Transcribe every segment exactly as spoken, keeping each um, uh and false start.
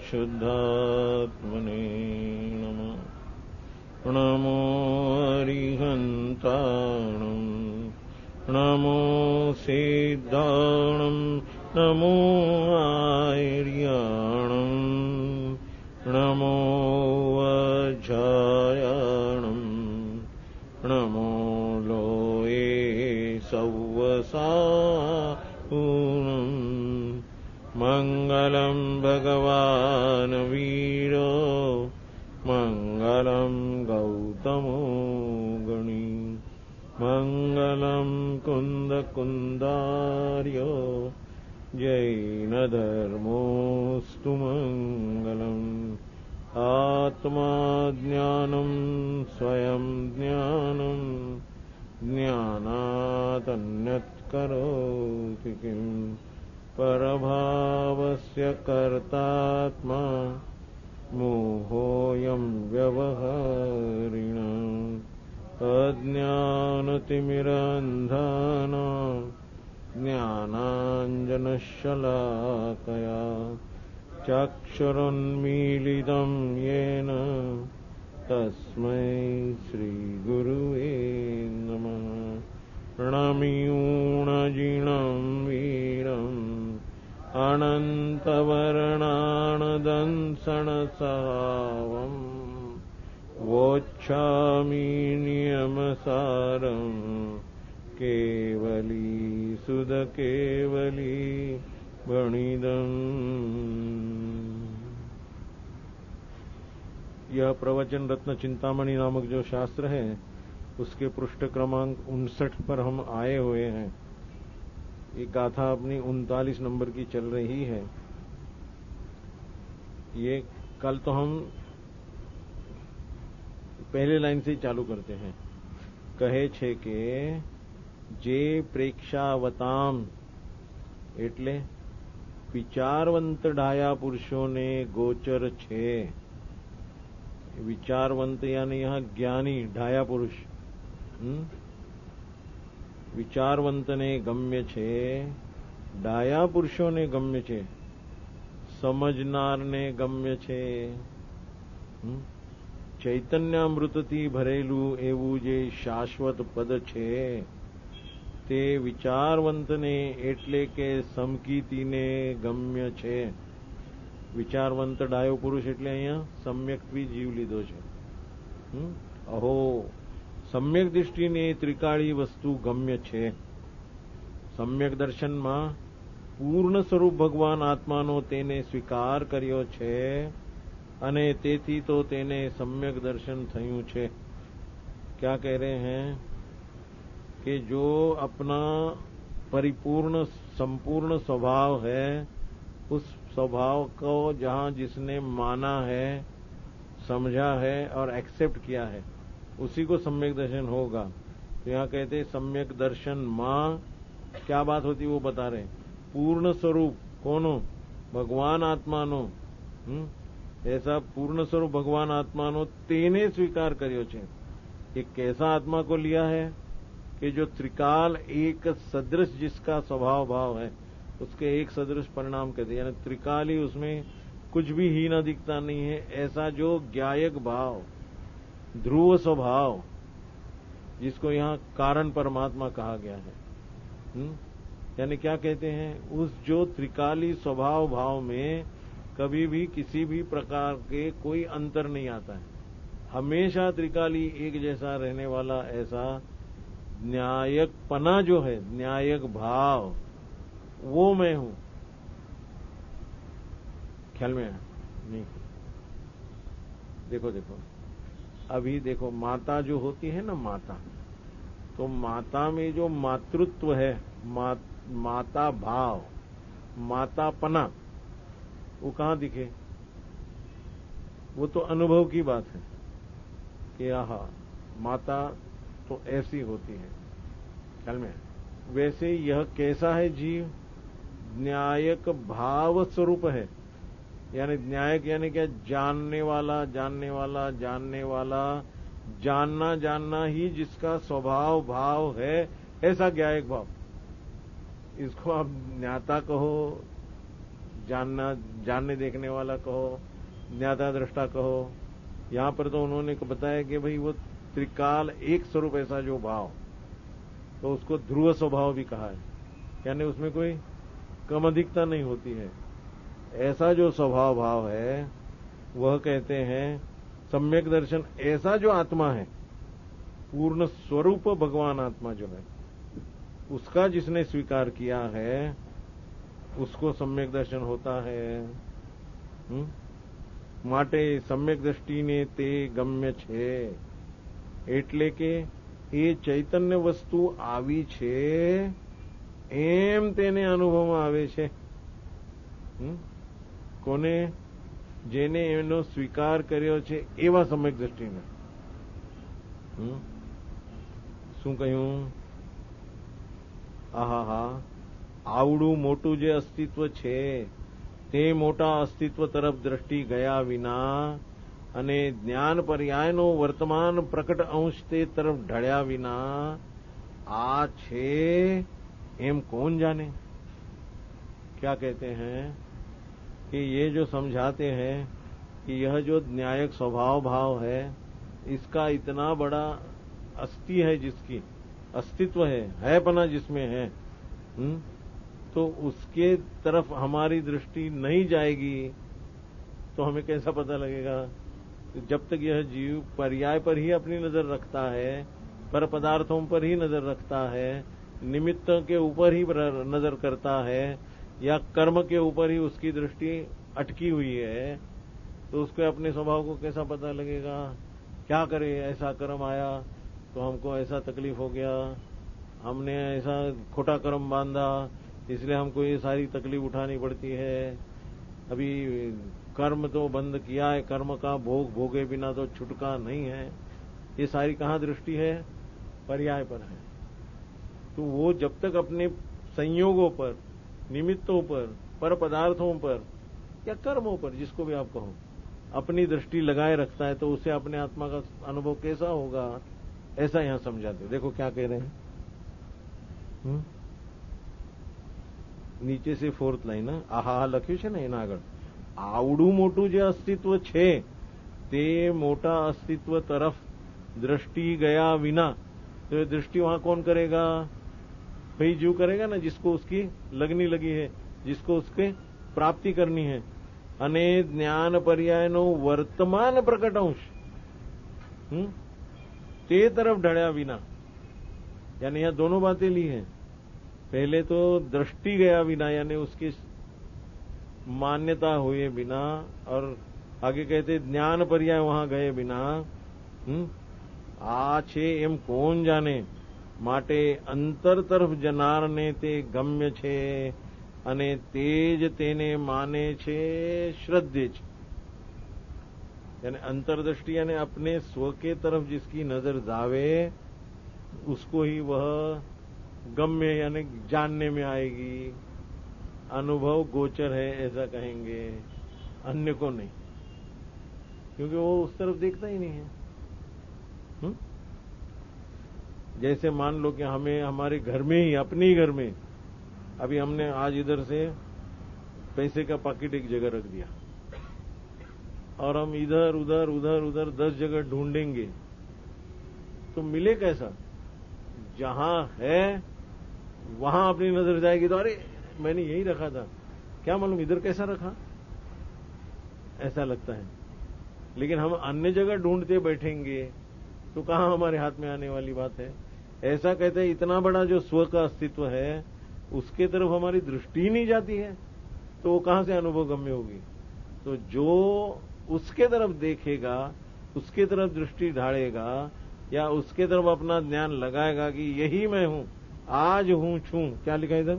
शुद्धात्मने नमः। नमो अरिहन्ताणं नमो सिद्धाणं नमो आर्याणं नमो वज्रायणं नमो लोये सव्वसाहुनं। मङ्गलं भगवान् वीरो मङ्गलं गौतमो गणी मङ्गलं कुन्दकुन्दार्यो जैनधर्मोऽस्तु मङ्गलम्। आत्मा ज्ञानं स्वयं ज्ञानं ज्ञानादन्यत्करोति किम्। परभावस्य कर्तात्मा मोहोऽयं व्यवहारिणः। अज्ञानतिमिरान्धानां ज्ञानाञ्जनशलाकया चक्षुरुन्मीलितं येन तस्मै श्रीगुरुवे नमः। प्रणम्यूणजिनं वीरम् अनन्तवर्णानदंसनसहावम् वोच्छामि नियमसारं केवली सुधकेवली वणिदम्। यह प्रवचन रत्न चिंतामणि नामक जो शास्त्र है उसके पृष्ठ क्रमांक उनसठ पर हम आए हुए हैं। ये गाथा अपनी उनतालीस नंबर की चल रही है। ये कल तो हम पहले लाइन से ही चालू करते हैं। कहे छे के जे प्रेक्षावताम એટલે વિચારવંત ડાયા પુરુષોને ગોચર છે। विचारवंत यानी यहां ज्ञानी ढाया पुरुष विचारवंत ने गम्य छे, ડાયા પુરુષોને ગમ્ય છે, સમજનારને ગમ્ય છે। ચૈતન્યામૃતથી ભરેલું એવું જે શાશ્વત પદ છે તે વિચારવંતને એટલે કે સમકીતીને ગમ્ય છે। વિચારવંત ડાયો પુરુષ એટલે અહીંયા સમ્યક્ત્વી જીવ લીધો છે। અહો સમ્યક દૃષ્ટિને ત્રિકાળી વસ્તુ ગમ્ય છે। સમ્યક દર્શનમાં પૂર્ણ સ્વરૂપ ભગવાન આત્માનો તેને સ્વીકાર કર્યો છે અને તેથી તો તેને સમ્યક દર્શન થયું છે। क्या कह रहे हैं कि जो अपना परिपूर्ण संपूर्ण स्वभाव है उस स्वभाव को जहां जिसने माना है, समझा है और एक्सेप्ट किया है उसी को सम्यक दर्शन होगा। तो यहां कहते सम्यक दर्शन मां क्या बात होती वो बता रहे। पूर्ण स्वरूप कौनो भगवान आत्मानो ऐसा पूर्ण स्वरूप भगवान आत्मानो तेने स्वीकार कर्यो छे। ये कैसा आत्मा को लिया है कि जो त्रिकाल एक सदृश जिसका स्वभाव भाव है उसके एक सदृश परिणाम कहते हैं, यानी त्रिकाली उसमें कुछ भी हीन दिखता नहीं है। ऐसा जो ज्ञायक भाव ध्रुव स्वभाव जिसको यहाँ कारण परमात्मा कहा गया है, यानी क्या कहते हैं उस जो त्रिकाली स्वभाव भाव में कभी भी किसी भी प्रकार के कोई अंतर नहीं आता है, हमेशा त्रिकाली एक जैसा रहने वाला ऐसा न्यायक पना जो है, न्यायक भाव वो मैं हूं। ख्याल में है नहीं? देखो देखो अभी देखो माता जो होती है ना माता, तो माता में जो मातृत्व है, मा, माता भाव, माता पना वो कहां दिखे? वो तो अनुभव की बात है कि आहा माता तो ऐसी होती है। ख्याल में? वैसे यह कैसा है जीव? न्यायक भाव स्वरूप है, यानी न्यायक यानी क्या? जानने वाला जानने वाला जानने वाला जानना जानना ही जिसका स्वभाव भाव है ऐसा ज्ञायक भाव। इसको आप ज्ञाता कहो, जानना जानने देखने वाला कहो, ज्ञाता दृष्टा कहो। यहां पर तो उन्होंने बताया कि भाई वो त्रिकाल एक स्वरूप ऐसा जो भाव, तो उसको ध्रुव स्वभाव भी कहा है, यानी उसमें कोई कम अधिकता नहीं होती है। ऐसा जो स्वभाव भाव है वह कहते हैं सम्यक दर्शन। ऐसा जो आत्मा है, पूर्ण स्वरूप भगवान आत्मा जो है, उसका जिसने स्वीकार किया है उसको सम्यक दर्शन होता है। हुँ? માટે સમ્યક દ્રષ્ટિને તે ગમ્ય છે, એટલે કે એ ચૈતન્ય વસ્તુ આવી છે એમ તેને અનુભવમાં આવે છે. કોને? જેને એનો સ્વીકાર કર્યો છે એવા સમ્યક દ્રષ્ટિને. શું કહ્યું? આહા હા, આવડું મોટું જે અસ્તિત્વ છે તે મોટા અસ્તિત્વ તરફ દ્રષ્ટિ ગયા વિના અને જ્ઞાન પર્યાયનો વર્તમાન પ્રકટ અંશ તે તરફ ઢળ્યા વિના આ છે એમ कौन जाने. क्या कहते हैं कि ये जो समझाते हैं कि यह जो न्यायक स्वभाव भाव है, इसका इतना बड़ा अस्थि है, जिसकी अस्तित्व है, है पना जिसमें है, हुँ? तो उसके तरफ हमारी दृष्टि नहीं जाएगी तो हमें कैसा पता लगेगा? जब तक यह जीव पर्याय पर ही अपनी नजर रखता है, पर पदार्थों पर ही नजर रखता है, निमित्त के ऊपर ही नजर करता है, या कर्म के ऊपर ही उसकी दृष्टि अटकी हुई है, तो उसको अपने स्वभाव को कैसा पता लगेगा? क्या करे? ऐसा कर्म आया तो हमको ऐसा तकलीफ हो गया, हमने ऐसा खोटा कर्म बांधा, इसलिए हमको ये सारी तकलीफ उठानी पड़ती है। अभी कर्म तो बंद किया है, कर्म का भोग भोगे बिना तो छुटका नहीं है। ये सारी कहाँ दृष्टि है? पर्याय पर है। तो वो जब तक अपने संयोगों पर, निमित्तों पर, पर पदार्थों पर या कर्मों पर, जिसको भी आप कहो, अपनी दृष्टि लगाए रखता है, तो उसे अपने आत्मा का अनुभव कैसा होगा? ऐसा यहां समझाते। देखो क्या कह रहे हैं। हुँ? નીચે से फोर्थ लाइन, આહા લખ્યું છે ને એના આગળ, આવડું મોટું જે અસ્તિત્વ છે તે મોટા અસ્તિત્વ તરફ दृष्टि गया विना, तो ये दृष्टि वहां कौन करेगा? भाई जीव करेगा ना, जिसको उसकी लगनी लगी है, जिसको उसके प्राप्ति करनी है। अने ज्ञान पर्यायनो वर्तमान प्रकट अंश ते तरफ ढळ्या विना, यानी यहां दोनों बातें ली हैं। पहले तो दृष्टि गया बिना, यानी उसकी मान्यता हुए बिना, और आगे कहते ज्ञान पर्याय वहां गए बिना। आ छे एम कौन जाने, माटे अंतर तरफ जनारने ते गम्य छे अने तेज तेने माने छे श्रद्धे छे। यानी अंतर्दृष्टि यानी अपने स्व के तरफ जिसकी नजर जावे उसको ही वह गम्य यानी जानने में आएगी, अनुभव गोचर है ऐसा कहेंगे, अन्य को नहीं, क्योंकि वो उस तरफ देखता ही नहीं है। हुँ? जैसे मान लो कि हमें हमारे घर में ही, अपने ही घर में, अभी हमने आज इधर से पैसे का पाकिट एक जगह रख दिया और हम इधर उधर उधर उधर दस जगह ढूंढेंगे तो मिले कैसा? जहां है वहां अपनी नजर जाएगी तो अरे मैंने यही रखा था, क्या मालूम इधर कैसा रखा, ऐसा लगता है। लेकिन हम अन्य जगह ढूंढते बैठेंगे तो कहां हमारे हाथ में आने वाली बात है। ऐसा कहते हैं इतना बड़ा जो स्व का अस्तित्व है उसके तरफ हमारी दृष्टि ही नहीं जाती है, तो वो कहां से अनुभव गम्य होगी? तो जो उसके तरफ देखेगा, उसके तरफ दृष्टि ढाड़ेगा या उसके तरफ अपना ज्ञान लगाएगा कि यही मैं हूं, आज हूं छू, क्या लिखा इधर?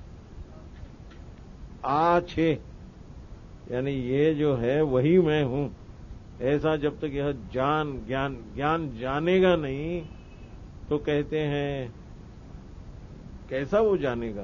आ छे, यानी ये जो है वही मैं हूं, ऐसा जब तक यह जान ज्ञान ज्ञान जानेगा नहीं तो कहते हैं कैसा वो जानेगा?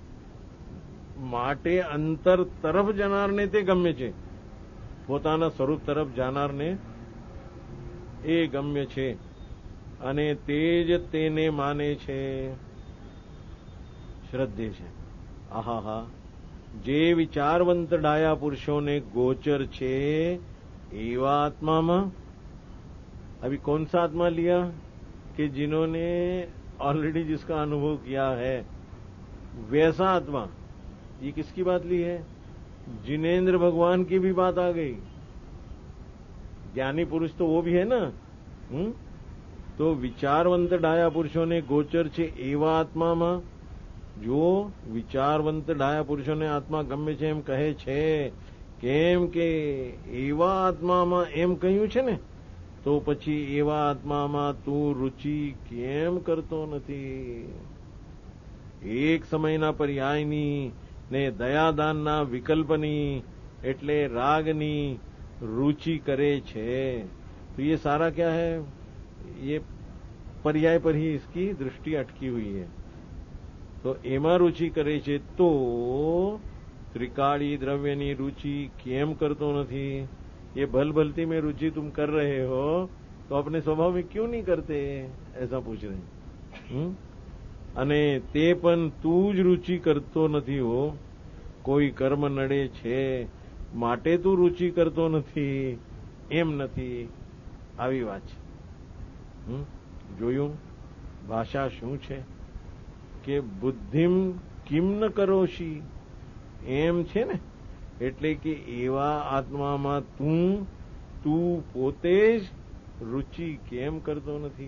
માટે અંતર તરફ જનારને તે ગમ્ય છે, પોતાના સ્વરૂપ તરફ જાનારને એ ગમ્ય છે અને તે જ તેને માને છે, શ્રદ્ધે છે. આહા હા, જે વિચારવંત ડાયા પુરુષોને गोचर छे एवा आत्मा में। अभी कौन सा आत्मा लिया कि जिन्होंने ऑलरेडी जिसका अनुभव किया है वैसा आत्मा। ये किसकी बात ली है? जिनेंद्र भगवान की भी बात आ गई। ज्ञानी पुरुष तो वो भी है ना। हुँ? तो विचारवंत डाया पुरुषों ने गोचर छे एवा आत्मा में। जो विचारवंत डाया पुरुषों ने आत्मा गम्य છે એમ કહે છે, કેમ કે એવા આત્મામાં એમ કહ્યું છે ને, તો પછી એવા આત્મામાં તું રુચિ કેમ કરતો નથી? એક સમયના પર્યાયની ને દયાદાનના વિકલ્પની એટલે રાગની रुचि करे छे। तो ये सारा क्या है? ये पर्याय पर ही इसकी दृष्टि अटकी हुई है। तो एमा रुचि करे छे तो त्रिकाली द्रव्यनी रुचि केम करतो नथी? ये भल भलती में रुचि तुम कर रहे हो तो अपने स्वभाव में क्यों नहीं करते? ऐसा पूछ रहे हैं। अने ते पण तू ज रुचि करतो नथी हो। कोई कर्म नडे छे માટે તું रुचि करतो નથી એમ નથી। આવી વાત છે। જોયું ભાષા શું છે કે બુદ્ધિમ કિમ ન કરોશી એમ છે ને। એટલે કે એવા આત્મામાં તું તું પોતે જ रुचि કેમ કરતો નથી?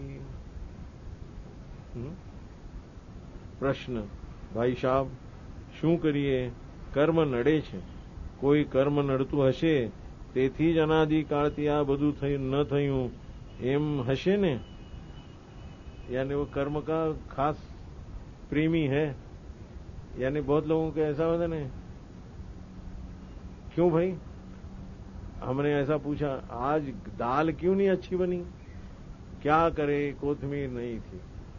પ્રશ્ન, ભાઈ સાહેબ શું કરીએ? કર્મ નડે છે। કોઈ કર્મ નડતું હશે તેથી જ અનાદિકાળથી આ બધું થયું ન થયું એમ હશે ને। यानी वो कर्म का खास प्रेमी है। यानी बहुत लोगों को ऐसा होता है। क्यों भाई? हमने ऐसा पूछा, आज दाल क्यों नहीं अच्छी बनी? क्या करे, कोथमीर नहीं थी।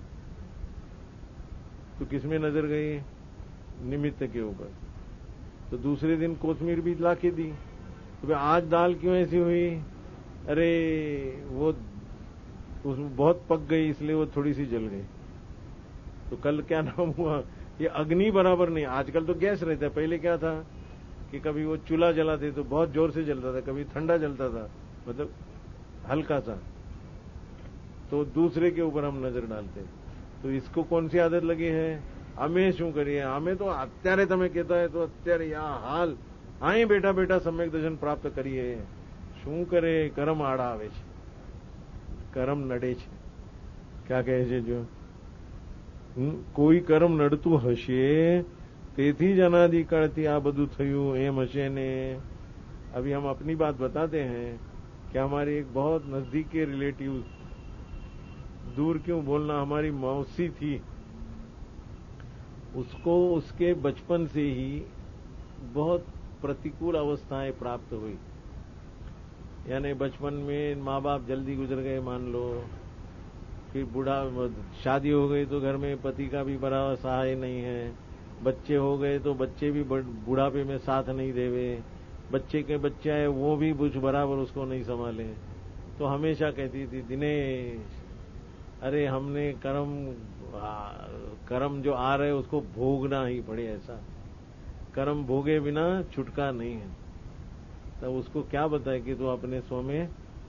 तो किसमें नजर गई? निमित्त के ऊपर। तो दूसरे दिन कोथमीर भी लाके दी। तो भाई आज दाल क्यों ऐसी हुई? अरे वो उसमें बहुत पक गई इसलिए वो थोड़ी सी जल गई। तो कल क्या नाम हुआ? ये अग्नि बराबर नहीं। आजकल तो गैस रहता है, पहले क्या था कि कभी वो चूल्हा जलाते तो बहुत जोर से जलता था, कभी ठंडा जलता था, मतलब हल्का सा। तो दूसरे के ऊपर हम नजर डालते। तो इसको कौन सी आदत लगी है? અમે શું કરીએ? અમે તો અત્યારે તમે કહેતા હોય તો અત્યારે આ હાલ અહીં બેઠા બેઠા સમ્યક દર્શન પ્રાપ્ત કરીએ। શું કરે? કર્મ આડા આવે છે, કર્મ નડે છે। ક્યાં કહે છે? જો કોઈ કર્મ નડતું હશે તેથી જ અનાદિકાળથી આ બધું થયું એમ હશે ને। अभी हम अपनी बात बताते हैं कि हमारी एक बहुत नजदीक के रिलेटिव, दूर क्यों बोलना, हमारी मौसी थी, उसको उसके बचपन से ही बहुत प्रतिकूल अवस्थाएं प्राप्त हुई। यानी बचपन में माँ बाप जल्दी गुजर गए मान लो, फिर बूढ़ा शादी हो गई तो घर में पति का भी बड़ा सहाय नहीं है, बच्चे हो गए तो बच्चे भी बुढ़ापे में साथ नहीं देवे, बच्चे के बच्चे आए वो भी कुछ बराबर उसको नहीं संभाले। तो हमेशा कहती थी, दिनेश अरे हमने कर्म कर्म जो आ रहे उसको भोगना ही पड़े, ऐसा कर्म भोगे बिना छुटका नहीं है। तब उसको क्या बताए कि तू अपने स्व में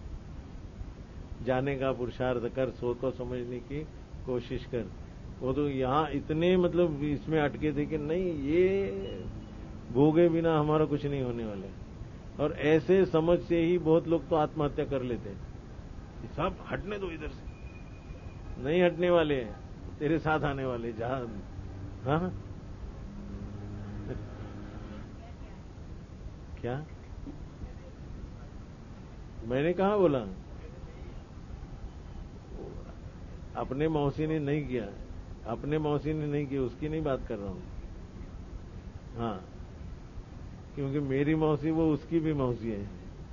जाने का पुरुषार्थ कर, सो को समझने की कोशिश कर। वो तो यहाँ इतने मतलब इसमें अटके थे कि नहीं ये भोगे बिना हमारा कुछ नहीं होने वाला है। और ऐसे समझ से ही बहुत लोग तो आत्महत्या कर लेते हैं। सब हटने दो इधर से, नहीं हटने वाले हैं, तेरे साथ आने वाले जहां। हाँ क्या मैंने कहा बोला? अपने मौसी ने नहीं किया, अपने मौसी ने नहीं किया, उसकी नहीं बात कर रहा हूं। हाँ, क्योंकि मेरी मौसी वो उसकी भी मौसी है।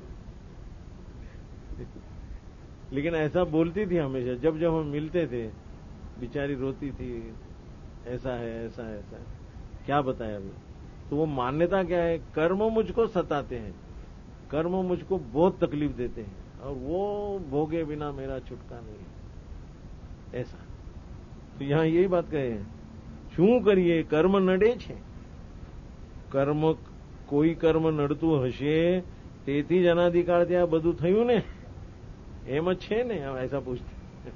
लेकिन ऐसा बोलती थी हमेशा, जब जब हम मिलते थे बेचारी रोती थी, ऐसा है ऐसा है ऐसा है। क्या बताया अभी? तो वो मान्यता क्या है? कर्म मुझको सताते हैं, कर्म मुझको बहुत तकलीफ देते हैं और वो भोगे बिना मेरा छुटका नहीं है, ऐसा। तो यहां यही बात कहे हैं, शू करिए? कर्म नडे छे, કર્મ કોઈ કર્મ નડતું હશે તેથી જ અનાદિકાળથી આ બધું થયું ને, એમ જ છે ને. ऐसा पूछते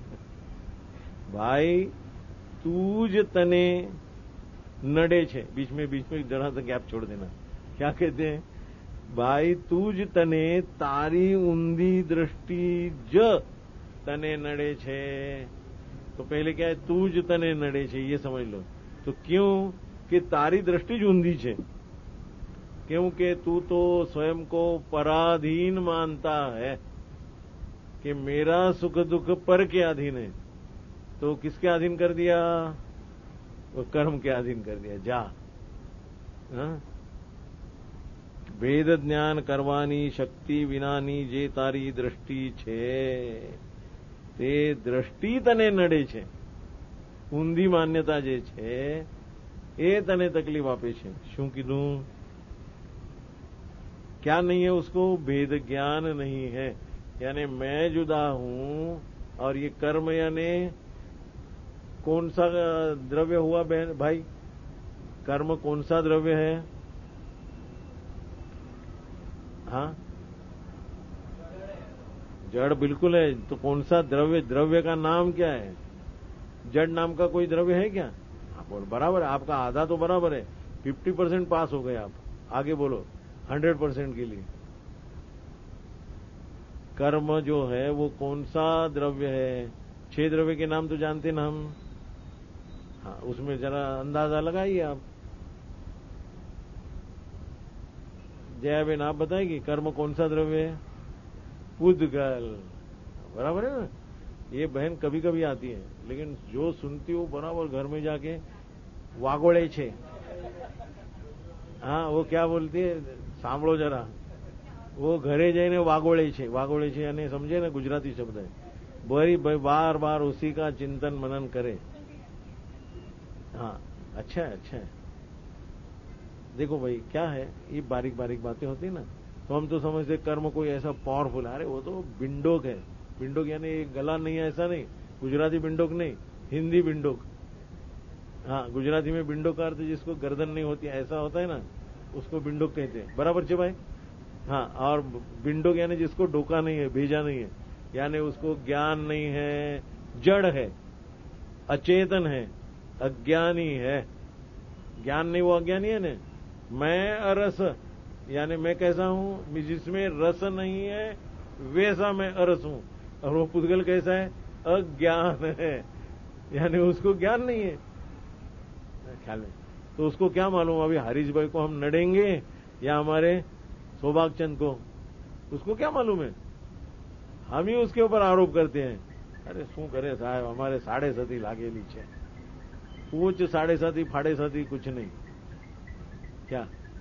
भाई तू ज तने नडे छे. बीच में बीच में जरा सा गैप छोड़ देना. क्या कहते हैं? भाई तू ज तने तारी ऊंधी दृष्टि ज तने नडे छे. तो पहले क्या है? तू ज तने नडे छे, ये समझ लो. तो क्यों कि तारी दृष्टि ज ऊंधी छे. क्योंकि तू तो स्वयं को पराधीन मानता है कि मेरा सुख दुख पर के अधीन है. तो किसके अधीन कर दिया? वो कर्म के अधीन कर दिया. जा हा? भेद ज्ञान करवानी शक्ति विनानी जे तारी दृष्टि छे ते दृष्टि तने नडे छे. ઊંધી માન્યતા જે છે એ તને તકલીફ આપે છે. શું કીધું? क्या नहीं है उसको? भेद ज्ञान नहीं है. यानी मैं जुदा हूं और ये कर्म यानी कौन सा द्रव्य हुआ बहन भाई? कर्म कौन सा द्रव्य है? हाँ, जड़ बिल्कुल है. तो कौन सा द्रव्य? द्रव्य का नाम क्या है? जड़ नाम का कोई द्रव्य है क्या? हाँ बोल. बराबर है. आपका आधा तो बराबर है. फिफ्टी परसेंट पास हो गए आप. आगे बोलो हंड्रेड परसेंट के लिए. कर्म जो है वो कौन सा द्रव्य है? छह द्रव्य के नाम तो जानते ना हम. हाँ, उसमें जरा अंदाजा लगाइए आप. जयाबेन आप बताएगी कर्म कौन सा द्रव्य है? पुद्गल. बराबर है ना. ये बहन कभी कभी आती है, लेकिन जो सुनती हो बराबर घर में जाके वागोड़े छे. हाँ, वो क्या बोलती है सांभळो जरा. वो घरे जईने वागोड़े छे. वागोड़े छे यानी समझे ना, गुजराती शब्द है. बड़ी बार बार उसी का चिंतन मनन करे. हाँ, अच्छा है, अच्छा है. देखो भाई क्या है, ये बारीक बारीक बातें होती ना, तो हम तो समझते कर्म कोई ऐसा पावरफुल. अरे वो तो बिंडोक है. बिंडोक यानी गला नहीं है, ऐसा नहीं. गुजराती बिंडोक नहीं, हिंदी बिंडोक. हाँ, गुजराती में बिंडोक का अर्थ जिसको गर्दन नहीं होती ऐसा होता है ना, उसको बिंडोक कहते हैं. बराबर छे भाई? हाँ, और बिंडोक यानी जिसको डोका नहीं है, भेजा नहीं है, यानी उसको ज्ञान नहीं है, जड़ है, अचेतन है, अज्ञानी है. ज्ञान नहीं, वो अज्ञानी है ना. मैं अरस यानी मैं कैसा हूं? जिसमें रस नहीं है वैसा मैं अरस हूं. और वो पुद्गल कैसा है? अज्ञान है, यानी उसको ज्ञान नहीं है. ख्याल है. तो उसको क्या मालूम अभी हरीश भाई को हम नडेंगे या हमारे सौभाग चंद को? उसको क्या मालूम है? हम ही उसके ऊपर आरोप करते हैं. अरे शू करे साहब, हमारे साढ़े सती लागेली छे. पूछ साढ़े साती फाड़े साती कुछ नहीं. क्या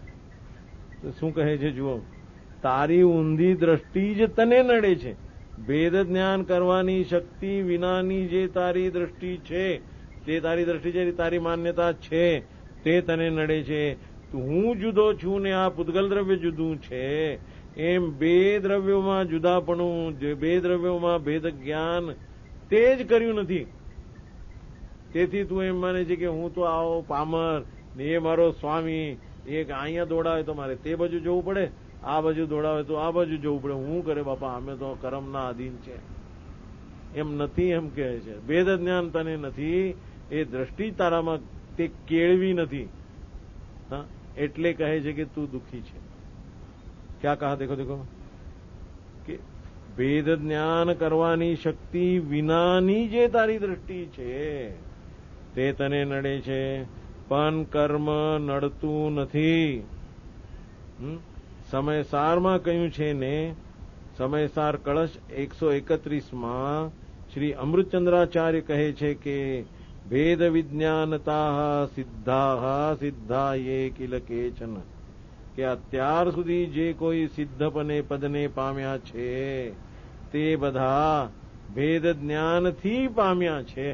तो शू कहे छे? जुओ, तारी ऊंधी दृष्टि ज तने नडे छे. भेद ज्ञान करवानी शक्ति विनानी जे तारी दृष्टि छे તે તારી દ્રષ્ટિ છે, તારી માન્યતા છે, તે તને નડે છે. તો હું જુદો છું ને આ પૂતગલ દ્રવ્ય જુદું છે. એમ બે દ્રવ્યોમાં જુદાપણું, બે દ્રવ્યોમાં ભેદ જ્ઞાન તે જ કર્યું નથી. તેથી તું એમ માને છે કે હું તો આવો પામર ને એ મારો સ્વામી. એક અહીંયા દોડાવે તો મારે તે બાજુ જવું પડે, આ બાજુ દોડાવે તો આ બાજુ જવું પડે. હું કરે બાપા, અમે તો કર્મના અધીન છે. એમ નથી, એમ કહે છે. ભેદ જ્ઞાન તને નથી, એ દ્રષ્ટિ તારામાં તે કેળવી નથી. હા, એટલે કહે છે કે તું દુઃખી છે. क्या कहा? देखो देखो कि भेद ज्ञान करवानी शक्ति विनानी जे तारी दृष्टि छे ते तने नडे छे, पण कर्म नडતું નથી. સમયસારમાં કહ્યું છે ને. સમયસાર કળશ એકસો એકત્રીસ માં શ્રી અમૃતચંદ્રાચાર્ય કહે છે કે भेद विज्ञानता सिद्धा सिद्धा ये किल केचन. કે અત્યાર સુધી જે કોઈ સિદ્ધપને પદને પામ્યા છે તે બધા ભેદ જ્ઞાનથી પામ્યા છે.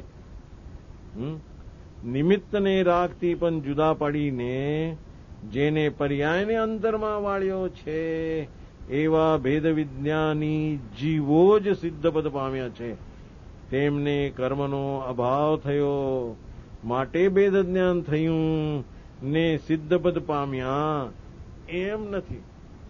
નિમિત્તને રાખતી પણ જુદા પડીને જેને પર્યાયને અંતરમાં વાળ્યો છે એવા ભેદ વિજ્ઞાની જીવો જ સિદ્ધપદ પામ્યા છે. તેમને કર્મનો અભાવ થયો માટે ભેદ જ્ઞાન થયું. ને સિદ્ધપદ પામ્યા एम नहीं।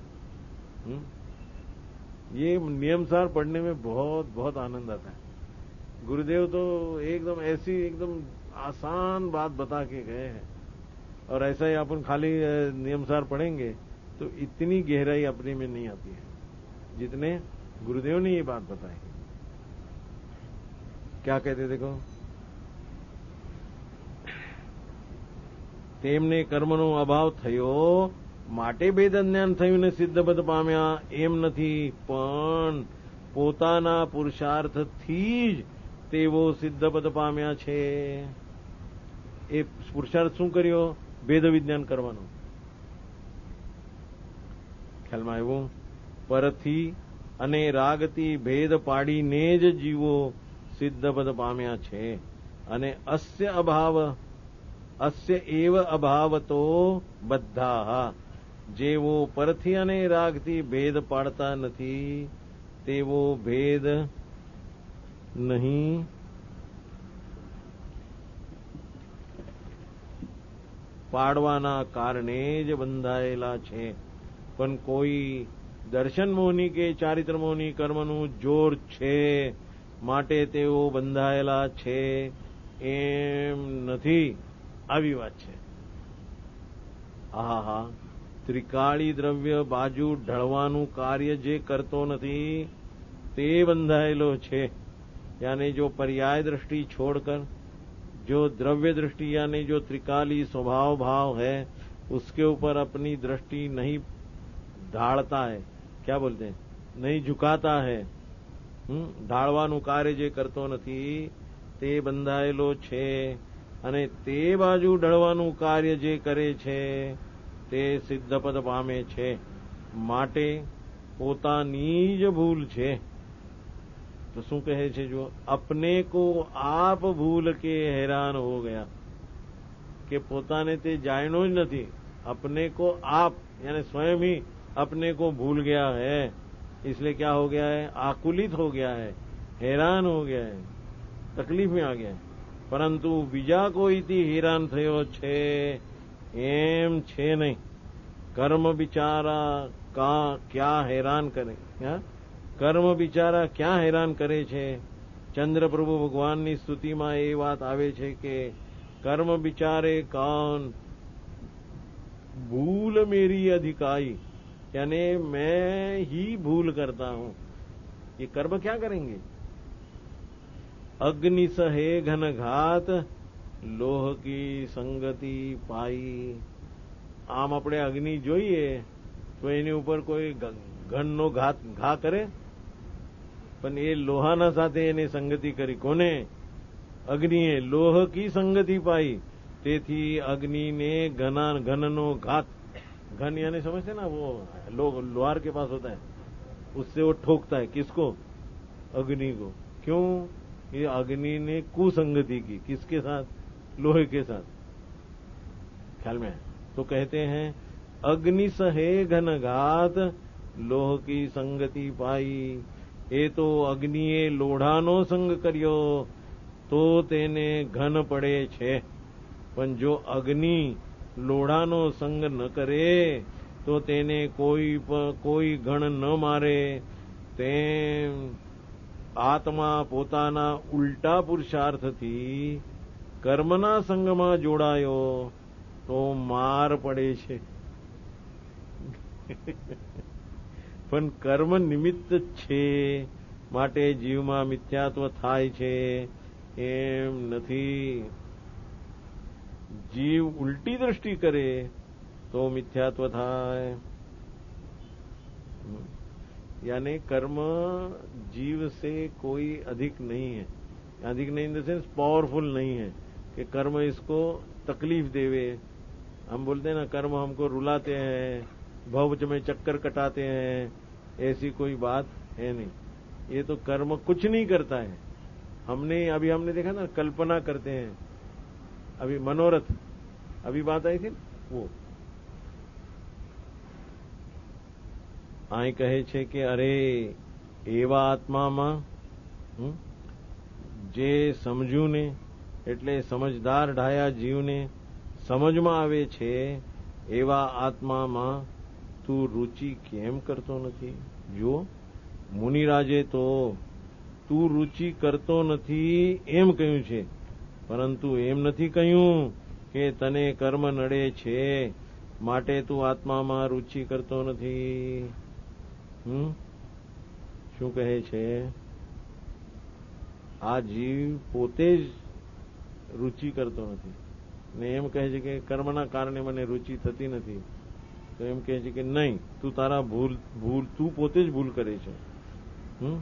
ये नियमसार पढ़ने में बहुत बहुत आनंद आता है। गुरुदेव तो एकदम ऐसी एकदम आसान बात बता के गए हैं, और ऐसा ही अपन खाली नियमसार पढ़ेंगे तो इतनी गहराई अपने में नहीं आती है जितने गुरुदेव ने ये बात बताई। क्या कहते देखो, તેમને કર્મનો અભાવ થયો માટે ભેદ જ્ઞાન થયું ને સિદ્ધપદ પામ્યા એમ નથી, પણ પોતાના પુરુષાર્થથી જ તેઓ સિદ્ધપદ પામ્યા છે। એ પુરુષાર્થ શું કર્યો? ભેદ વિજ્ઞાન કરવાનો। ખ્યાલમાં આવ્યું? પરથી અને રાગથી ભેદ પાડીને જ જીવો સિદ્ધપદ પામ્યા છે। અને અસ્ય અભાવ અસ્ય એવ અભાવતો બધા, જેવો પરથી અને રાગથી ભેદ પાડતા નથી તેવો ભેદ નહીં પાડવાના કારણે જ બંધાયેલા છે। પણ કોઈ દર્શન મોહની કે ચારિત્ર મોહની કર્મનું જોર છે માટે તેઓ બંધાયેલા છે એમ નથી, આવી વાત છે। આહા, ત્રિકાળી દ્રવ્ય બાજુ ઢળવાનું કાર્ય જે કરતો નથી તે બંધાયેલો છે। यानी जो पर्याय दृष्टि छोड़कर जो द्रव्य दृष्टि यानी जो त्रिकाली स्वभाव भाव है उसके ऊपर अपनी दृष्टि नहीं ढालता है, क्या बोलते हैं, नहीं झुकाता है, ढाळવાનું कार्य જે કરતો નથી તે બંધાયેલો છે। અને તે બાજુ ઢળવાનું કાર્ય જે કરે છે તે સિદ્ધપદ પામે છે। માટે પોતાની જ ભૂલ છે। તો શું કહે છે? જો अपने को आप भूल के हैरान हो गया, કે પોતાને તે જાણ્યો જ નથી। अपने को आप यानी स्वयं ही अपने को भूल गया है, इसलिए क्या हो गया है? आकुलित हो गया है, हैरान हो गया है, तकलीफ में आ गया है। પરંતુ બીજા કોઈથી હેરાન થયો છે એમ છે નહીં। કર્મ બિચારા કા ક્યાં હેરાન કરે, કર્મ બિચારા ક્યાં હેરાન કરે છે? ચંદ્રપ્રભુ ભગવાનની સ્તુતિમાં એ વાત આવે છે કે કર્મ બિચારે કौन, भूल मेरी अधिकाई, यानी मैं ही भूल करता हूं। ये कर्म क्या करेंगे? अग्नि सहे घन घात लोह की संगति पाई। आम अपने अग्नि जोईए तो एनी ऊपर कोई घननो घात घा करे, पण ए लोहाना साथे एनी संगति करी। कोने? अग्निए लोह की संगति पाई, तेथी अग्नि ने घना घननो घात, घन यानी समझते ना वो लोग लोहार के पास होता है, उससे वो ठोकता है। किसको? अग्नि को। क्यों? ये अग्नि ने कुसंगति की, किसके साथ? लोहे के साथ। ख्याल में है? तो कहते हैं अग्नि सहे घन घात लोह की संगति पाई। એ તો અગ્નિએ લોઢાનો સંગ કર્યો તો તેને ઘન પડે છે, પણ જો અગ્નિ લોઢાનો સંગ ન કરે તો તેને કોઈ કોઈ ઘણ ન મારે। તેમ આત્મા પોતાના ઉલટા પુરુષાર્થથી કર્મના સંગમાં જોડાયો તો માર પડે છે। પણ કર્મ નિમિત્ત છે માટે જીવમાં મિથ્યાત્વ થાય છે એમ નથી। જીવ ઉલટી દ્રષ્ટિ કરે તો મિથ્યાત્વ થાય। यानी कर्म जीव से कोई अधिक नहीं है, अधिक नहीं इन द सेंस पावरफुल नहीं है कि कर्म इसको तकलीफ देवे। हम बोलते हैं ना कर्म हमको रुलाते हैं, भव में चक्कर कटाते हैं, ऐसी कोई बात है नहीं। ये तो कर्म कुछ नहीं करता है। हमने अभी हमने देखा ना कल्पना करते हैं, अभी मनोरथ अभी बात आई थी वो અહીં કહે છે કે અરે એવા આત્મામાં જે સમજુને એટલે સમજદાર ઢાયા જીવને સમજમાં આવે છે એવા આત્મામાં તું રુચિ કેમ કરતો નથી? જો મુનિરાજે તો તું રુચિ કરતો નથી એમ કહ્યું છે, પરંતુ એમ નથી કહ્યું કે તને કર્મ નડે છે માટે તું આત્મામાં રુચિ કરતો નથી. હમ શું કહે છે? આ જીવ પોતે જ રુચિ કરતો નથી ને એમ કહે છે કે કર્મના કારણે મને રુચિ થતી નથી. તો એમ કહે છે કે નહીં, તું તારા ભૂલ ભૂલ તું પોતે જ ભૂલ કરે છે. હમ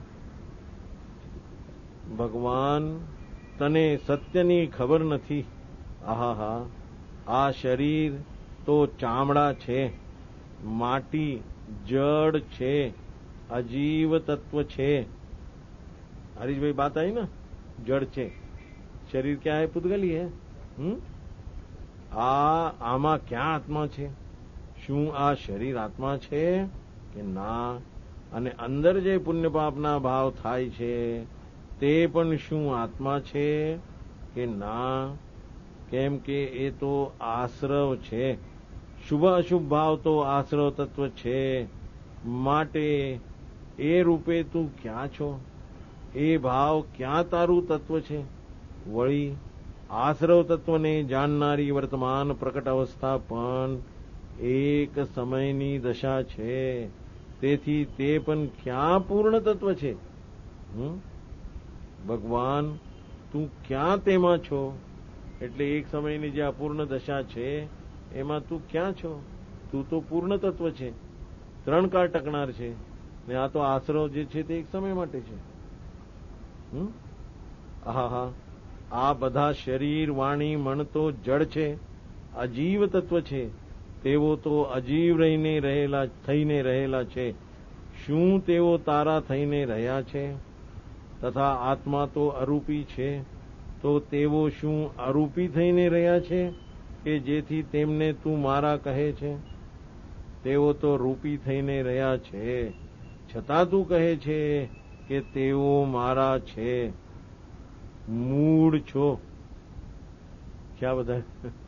ભગવાન તને સત્યની ખબર નથી. આહા, આ શરીર તો ચામડા છે, માટી, જડ છે, અજીવ તત્વ છે. હરીશભાઈ बात आई ना, जड़ છે, શરીર ક્યાં હે? પૂતગલી હે. હમ આ આમાં ક્યાં આત્મા છે? શું આ શરીર આત્મા છે કે ના? અને અંદર જે પુણ્ય પાપના ભાવ થાય છે તે પણ શું આત્મા છે કે ના? કેમ કે એ તો આશ્રવ છે. શુભ અશુભ ભાવ તો આશ્રવ તત્વ છે. માટે એ રૂપે તું ક્યાં છો? એ ભાવ ક્યાં તારું તત્વ છે? વળી આશ્રવ તત્વને જાણનારી વર્તમાન પ્રકટ અવસ્થા પણ એક સમયની દશા છે. તેથી તે પણ ક્યાં પૂર્ણ તત્વ છે? હમ ભગવાન તું ક્યાં તેમાં છો? એટલે એક સમયની જે અપૂર્ણ દશા છે એમાં તું ક્યાં છો? તું તો પૂર્ણ તત્વ છે, ત્રણ કાળ ટકનાર છે ને આ તો આશ્રવ જે છે તે એક સમય માટે છે. હમ આહા, આ બધા શરીર, વાણી, મન તો જડ છે, અજીવ તત્વ છે. તેઓ તો અજીવ રહીને રહેલા થઈને રહેલા છે. શું તેઓ તારા થઈને રહ્યા છે? તથા આત્મા તો અરૂપી છે, તો તેઓ શું અરૂપી થઈને રહ્યા છે કે જેથી તેમને તું મારા કહે છે? તેઓ તો રૂપી થઈને રહ્યા છે, છતાં તું કહે છે કે તેઓ મારા છે. મૂળ છો. ક્યાં બધા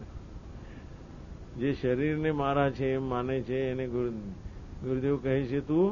જે શરીરને મારા છે એમ માને છે એને ગુરુદેવ કહે છે તું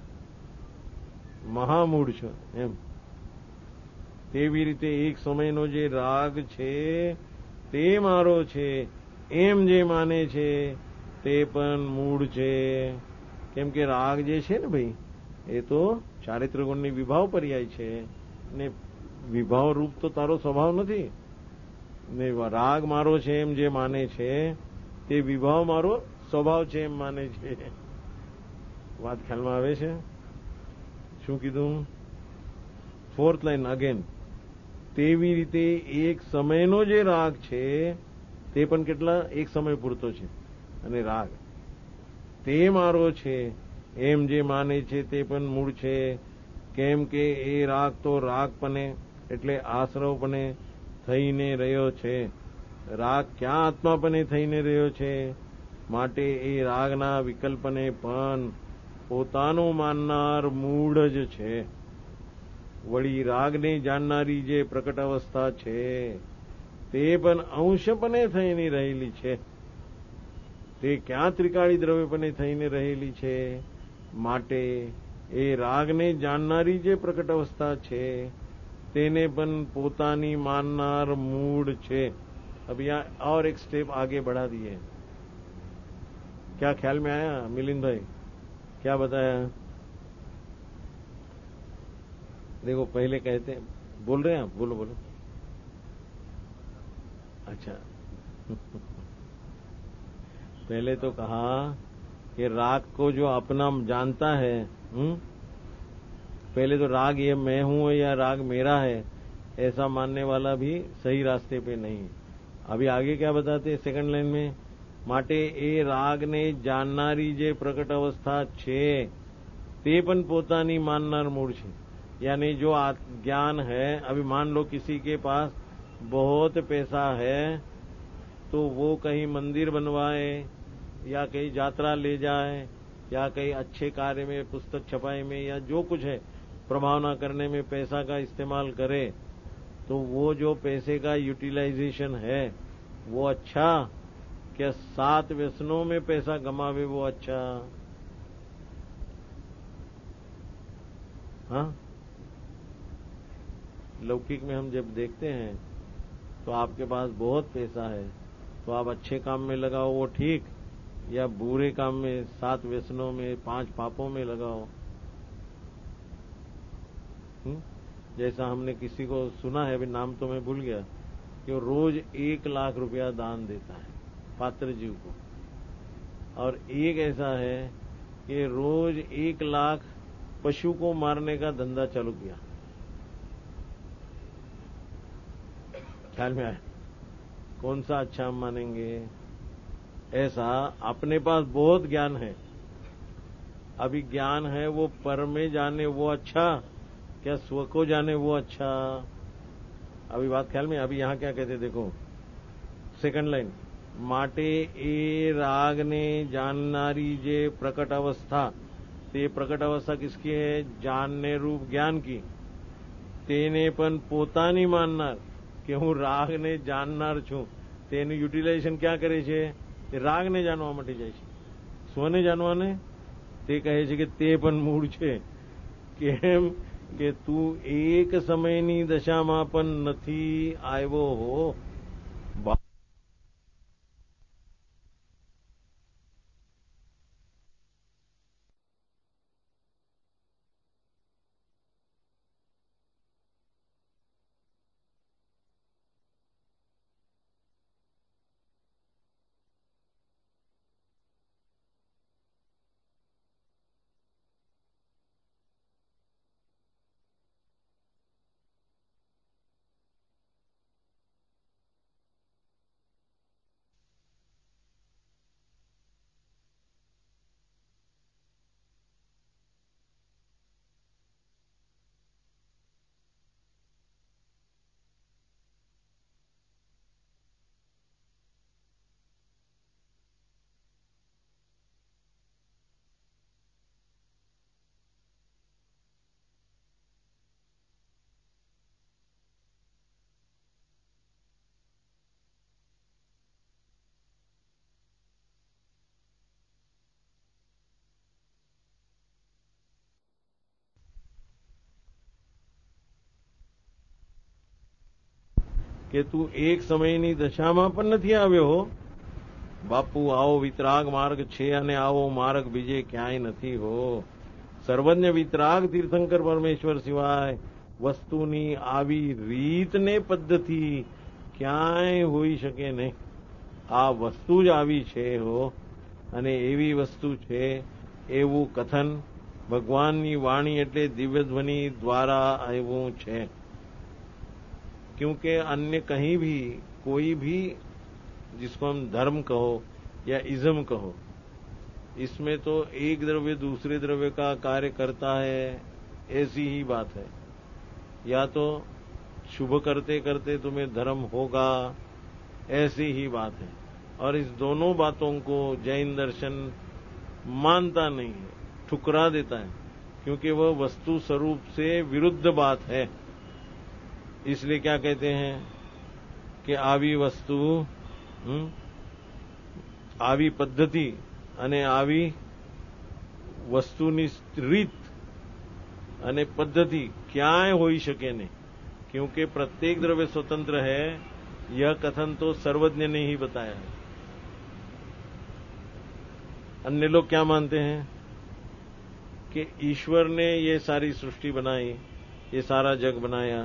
મહામૂળ છો એમ. તેવી રીતે એક સમયનો જે રાગ છે તે મારો છે એમ જે માને છે તે પણ મૂળ છે. કેમ કે રાગ જે છે ને ભાઈ, એ તો ચારિત્ર ગુણની વિભાવ પર્યાય છે ને વિભાવ રૂપ તો તારો સ્વભાવ નથી ને. રાગ મારો છે એમ જે માને છે તે વિભાવ મારો સ્વભાવ છે એમ માને છે. વાત ખ્યાલમાં આવે છે? શું કીધું? Fourth line again. તેવી રીતે એક સમયનો જે રાગ છે તે પણ કેટલા એક સમય પૂરતો છે. અને રાગ તે મારો છે એમ જે માને છે તે પણ મૂળ છે. કેમ કે એ રાગ તો રાગપણે એટલે આશ્રવપણે થઈને રહ્યો છે. રાગ ક્યાં આત્માપણે થઈને રહ્યો છે? માટે એ રાગના વિકલ્પને પણ પોતાનો માનનાર મૂળ જ છે. વળી રાગને જાણનારી જે પ્રકટ અવસ્થા છે તે પણ અંશપણે થઈને રહેલી છે. તે ક્યાં ત્રિકાળી દ્રવ્યપણે થઈને રહેલી છે? માટે એ રાગને જાણનારી જે પ્રકટ અવસ્થા છે તેને પણ પોતાની માનનાર મૂળ છે. अब यहाँ और एक स्टेप आगे बढ़ा दिए. क्या ख्याल में आया मिलिंद भाई? क्या बताया? देखो पहले कहते हैं, बोल रहे हैं आप? बोलो बोलो. अच्छा पहले तो कहा कि राग को जो अपना जानता है, हुँ? पहले तो राग ये मैं हूं या राग मेरा है ऐसा मानने वाला भी सही रास्ते पे नहीं. अभी आगे क्या बताते हैं सेकंड लाइन में? માટે એ રાગને જાણનારી જે પ્રકટ અવસ્થા છે તે પણ પોતાની માનનાર મૂળ છે. यानी जो ज्ञान है, अभी मान लो किसी के पास बहुत पैसा है तो वो कहीं मंदिर बनवाए या कहीं यात्रा ले जाए या कहीं अच्छे कार्य में, पुस्तक छपाई में या जो कुछ है प्रभावना करने में पैसा का इस्तेमाल करे, तो वो जो पैसे का यूटिलाइजेशन है वो अच्छा क्या सात व्यसनों में पैसा गमावे वो अच्छा? हाँ, लौकिक में हम जब देखते हैं तो आपके पास बहुत पैसा है तो आप अच्छे काम में लगाओ वो ठीक, या बुरे काम में, सात व्यसनों में, पांच पापों में लगाओ। हुँ? जैसा हमने किसी को सुना है, अभी नाम तो मैं भूल गया, कि वो रोज एक लाख रुपया दान देता है पात्र जीव को, और एक ऐसा है कि रोज एक लाख पशु को मारने का धंधा चालू किया। ख्याल में आया? कौन सा अच्छा हम मानेंगे? ऐसा अपने पास बहुत ज्ञान है, अभी ज्ञान है वो पर में जाने वो अच्छा, क्या स्व को जाने वो अच्छा? अभी बात ख्याल में? अभी यहां क्या कहते देखो, सेकंड लाइन, माटे ए राग ने जाननारी जे प्रकट अवस्था, ते प्रकट अवस्था किसकी है? जानने रूप ज्ञान की। तेने पण पोतानी माननार કે હું રાગને જાણનાર છું, તેનું યુટિલાઇઝેશન ક્યાં કરે છે? તે રાગને જાણવા માટે જાય છે, સ્વને જાણવાને તે કહે છે કે તે પણ મૂળ છે. કેમ કે તું એક સમયની દશામાં પણ નથી આવ્યો હો. કે તું એક સમયની દશામાં પણ નથી આવ્યો હો. બાપુ આવો વિતરાગ માર્ગ છે અને આવો માર્ગ બીજે ક્યાંય નથી હો. સર્વજ્ઞ વિતરાગ તીર્થંકર પરમેશ્વર સિવાય વસ્તુની આવી રીત ને પદ્ધતિ ક્યાંય હોઈ શકે નહીં. આ વસ્તુ જ આવી છે હો, અને એવી વસ્તુ છે એવું કથન ભગવાનની વાણી એટલે દિવ્યધ્વનિ द्वारा આવ્યું છે. क्योंकि अन्य कहीं भी कोई भी, जिसको हम धर्म कहो या इज्म कहो, इसमें तो एक द्रव्य दूसरे द्रव्य का कार्य करता है, ऐसी ही बात है. या तो शुभ करते करते तुम्हें धर्म होगा, ऐसी ही बात है. और इस दोनों बातों को जैन दर्शन मानता नहीं है, ठुकरा देता है, क्योंकि वह वस्तु स्वरूप से विरुद्ध बात है. इसलिए क्या कहते हैं कि આવી વસ્તુ, આવી પદ્ધતિ અને આવી વસ્તુની રીત અને પદ્ધતિ ક્યાંય હોઈ શકે નહીં, क्योंकि प्रत्येक द्रव्य स्वतंत्र है. यह कथन तो सर्वज्ञ ने ही बताया है. अन्य लोग क्या मानते हैं कि ईश्वर ने ये सारी सृष्टि बनाई, ये सारा जग बनाया,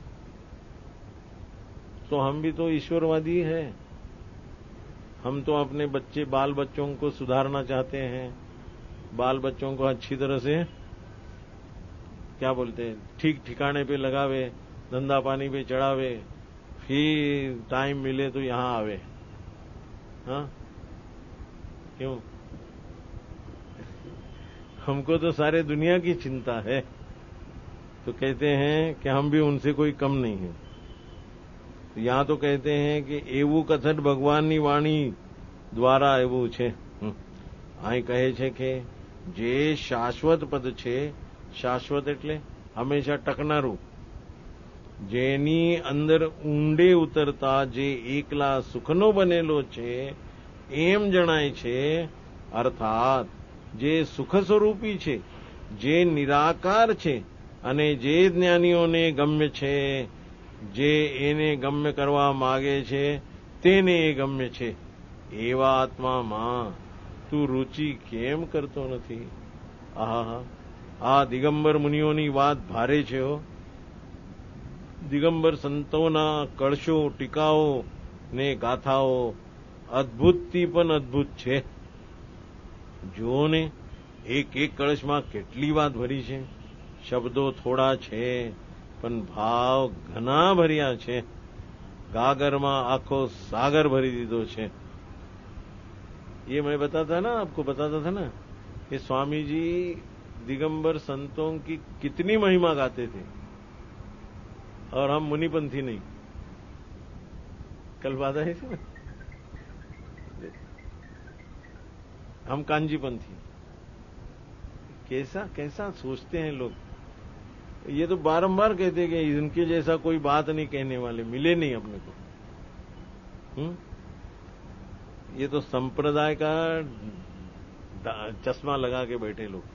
तो हम भी तो ईश्वरवादी हैं. हम तो अपने बच्चे बाल बच्चों को सुधारना चाहते हैं, बाल बच्चों को अच्छी तरह से क्या बोलते हैं ठीक ठिकाने पे लगावे, धंधा पानी पे चढ़ावे, फिर टाइम मिले तो यहां आवे. हाँ, क्यों? हमको तो सारे दुनिया की चिंता है, तो कहते हैं कि हम भी उनसे कोई कम नहीं है. यहां तो कहते हैं कि એવું કથન ભગવાનની વાણી દ્વારા આવ્યું છે. અહીં કહે છે કે જે શાશ્વત પદ છે, શાશ્વત એટલે હંમેશા ટકનારું, જેની અંદર ઊંડે ઉતરતા જે એકલા સુખનો બનેલો છે, એમ જણાય છે. અર્થાત જે સુખ સ્વરૂપી છે, જે નિરાકાર છે અને જે જ્ઞાનીઓને ગમ્ય છે, જે એને ગમ્ય કરવા માગે છે તેને એ ગમ્ય છે, એવા આત્મામાં તું રુચિ કેમ કરતો નથી? આહા, આ દિગંબર મુનિઓની વાત ભારે છે. હો, દિગંબર સંતોના કળશો, ટીકાઓ ને ગાથાઓ અદભુતથી પણ અદભુત છે. જુઓ ને, એક એક કળશમાં કેટલી વાત ભરી છે. શબ્દો થોડા છે પણ ભાવ ઘણા ભર્યા છે. ગાગરમાં આખો સાગર ભરી દીધો છે. ये मैं बताता था ना, आपको बताता था ना कि स्वामी जी दिगंबर संतों की कितनी महिमा गाते थे और हम मुनिपंथी नहीं. कल बात है इसमें, हम कांजीपंथी. कैसा कैसा सोचते हैं लोग. ये तो बारंबार कहते कि इनके जैसा कोई बात नहीं कहने वाले मिले नहीं अपने को. हुँ? ये तो संप्रदाय का चश्मा लगा के बैठे लोग.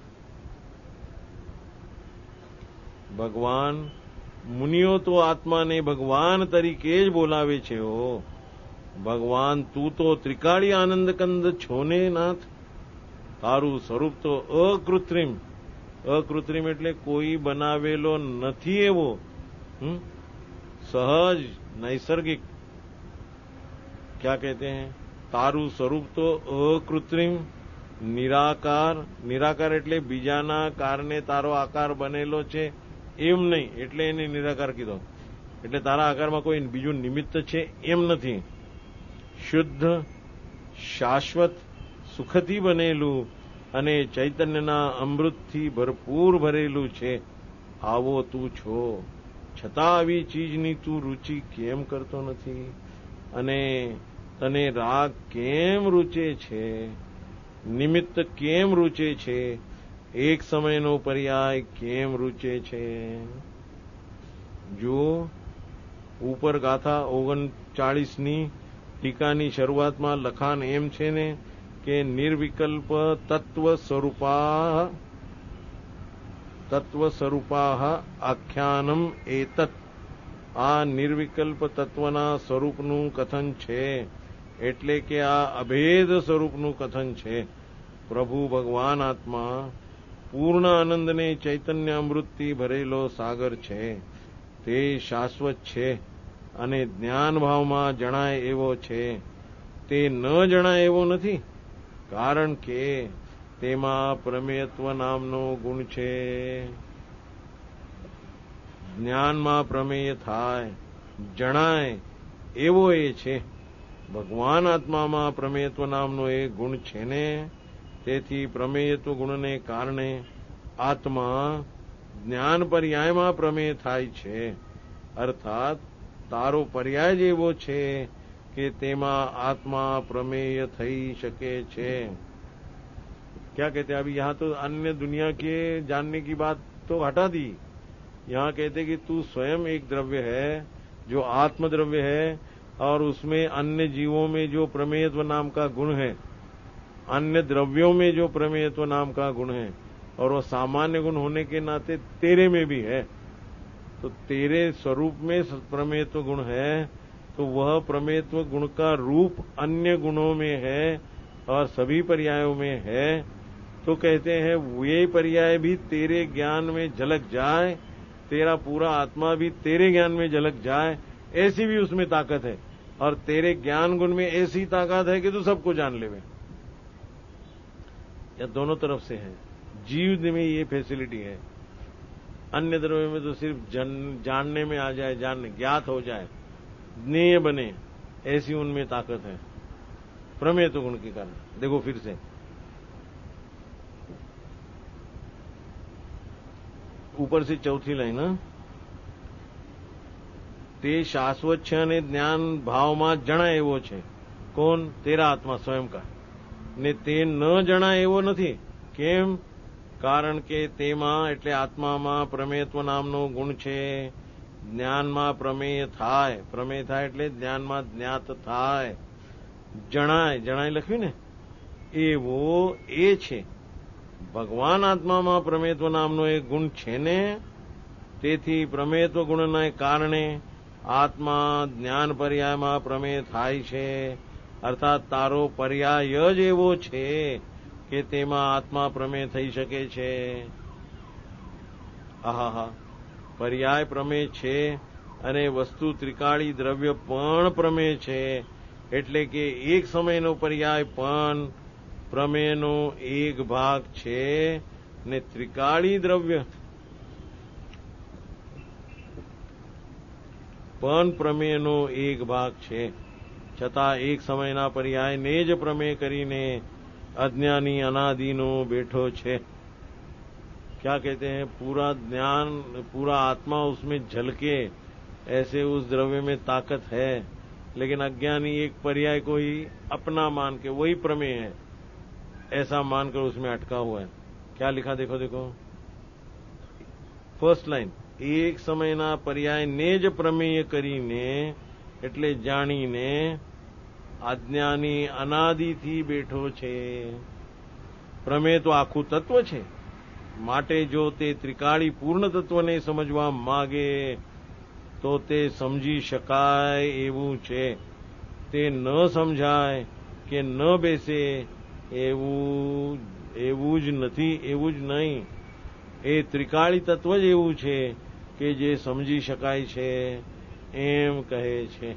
ભગવાન મુનિઓ તો આત્માને ભગવાન તરીકે જ બોલાવે છે. હો ભગવાન, તું તો ત્રિકાળી આનંદ કંદ છો ને નાથ. તારું સ્વરૂપ તો અકૃત્રિમ. અકૃત્રિમ એટલે કોઈ બનાવેલો નથી એવો, સહજ નૈસર્ગિક. क्या कहते हैं? તારું સ્વરૂપ તો અકૃત્રિમ, નિરાકાર. નિરાકાર એટલે બીજાના કારણે તારો આકાર બનેલો છે એમ નહીં, એટલે એને નિરાકાર કીધો. એટલે તારા આકારમાં કોઈ બીજું નિમિત્ત છે એમ નથી. શુદ્ધ, શાશ્વત, સુખથી બનેલું અને ચૈતન્યના અમૃતથી ભરપૂર ભરેલું છે. આવો તું છો, છતાં આવી ચીજની તું રુચિ કેમ કરતો નથી? અને તને રાગ કેમ રૂચે છે? નિમિત્ત કેમ રૂચે છે? એક સમયનો પર્યાય કેમ રૂચે છે? જો ઉપર ગાથા ઓગણચાળીસની ટીકાની શરૂઆતમાં લખાણ એમ છે ને કે નિર્વિકલ્પ તત્વ સ્વરૂપા તત્વ સ્વરૂપા આખ્યાનમ એતત. આ નિર્વિકલ્પ તત્વના સ્વરૂપનું કથન છે, એટલે કે આ અભેદ સ્વરૂપનું કથન છે. પ્રભુ ભગવાન આત્મા પૂર્ણ આનંદને ચૈતન્ય અમૃતથી ભરેલો સાગર છે. તે શાશ્વત છે અને જ્ઞાન ભાવમાં જણાય એવો છે. તે ન જણાય એવો નથી, કારણ કે તેમાં પ્રમેયત્વ નામનો ગુણ છે. જ્ઞાનમાં પ્રમેય થાય, જણાય એવો એ છે. ભગવાન આત્મામાં પ્રમેયત્વ નામનો એ ગુણ છે ને, તેથી પ્રમેયત્વ ગુણને કારણે આત્મા જ્ઞાન પર્યાયમાં પ્રમેય થાય છે. અર્થાત તારો પર્યાય જ એવો છે કે તેમાં આત્મા પ્રમેય થઈ શકે છે. क्या कहते हैं? अभी यहाँ तो अन्य दुनिया के जानने की बात तो हटा दी. यहाँ कहते कि तू स्वयं एक द्रव्य है जो आत्म द्रव्य है, और उसमें अन्य जीवों में जो प्रमेयत्व नाम का गुण है, अन्य द्रव्यों में जो प्रमेयत्व नाम का गुण है, और वो सामान्य गुण होने के नाते तेरे में भी है. तो तेरे स्वरूप में प्रमेयत्व गुण है, तो वह प्रमेयत्व गुण का रूप अन्य गुणों में है और सभी पर्यायों में है. तो कहते हैं वे पर्याय भी तेरे ज्ञान में झलक जाए, तेरा पूरा आत्मा भी तेरे ज्ञान में झलक जाए, ऐसी भी उसमें ताकत है. और तेरे ज्ञान गुण में ऐसी ताकत है कि तू सबको जान लेवे. या दोनों तरफ से है. जीव में ये फैसिलिटी है. अन्य द्रव्य में तो सिर्फ जन, जानने में आ जाए, जानने ज्ञात हो जाए, ज्ञेय बने, ऐसी उनमें ताकत है प्रमेय तो गुण के कारण. देखो फिर से ऊपर से चौथी लाइन. તે શાશ્વત છે અને જ્ઞાન ભાવમાં જણાય એવો છે. કોણ? તેરા આત્મા સ્વયં કા. ને તે ન જણાય એવો નથી. કેમ? કારણ કે તેમાં એટલે આત્મામાં પ્રમેયત્વ નામનો ગુણ છે. જ્ઞાનમાં પ્રમેય થાય, પ્રમેય થાય એટલે જ્ઞાનમાં જ્ઞાત થાય. જણાય જણાય લખ્યું ને એવો એ છે. ભગવાન આત્મામાં પ્રમેત્વ નામનો એક ગુણ છે ને, તેથી પ્રમેત્વ ગુણના કારણે આત્મા જ્ઞાન પર્યાયમાં પ્રમેય થાય છે. અર્થાત તારો પર્યાય જ એવો છે કે તેમાં આત્મા પ્રમેય થઈ શકે છે. આહા, પર્યાય પ્રમેય છે અને વસ્તુ ત્રિકાળી દ્રવ્ય પણ પ્રમેય છે. એટલે કે એક સમયનો પર્યાય પણ પ્રમેયનો એક ભાગ છે ને ત્રિકાળી દ્રવ્ય પણ પ્રમેયનો એક ભાગ છે. છતાં એક સમયના પર્યાયને જ પ્રમેય કરીને अज्ञानी अनादिनो बैठो छे. क्या कहते हैं, पूरा ज्ञान पूरा आत्मा उसमें झलके ऐसे उस द्रव्य में ताकत है, लेकिन अज्ञानी एक पर्याय को ही अपना मान के वही प्रमेय है ऐसा मानकर उसमें अटका हुआ है. क्या लिखा देखो देखो फर्स्ट लाइन, एक समयना पर्याय ने ज प्रमेय करीने એટલે જાણીને અજ્ઞાની અનાદિથી બેઠો છે. પ્રમેય તો આખું તત્વ છે, માટે જો તે ત્રિકાળી પૂર્ણ તત્વને સમજવા માગે તો તે સમજી શકાય એવું છે. તે ન સમજાય કે ન બેસે એવું એવું જ નથી, એવું જ નહીં. એ ત્રિકાળી તત્વ જ એવું છે કે જે સમજી શકાય છે એમ કહે છે.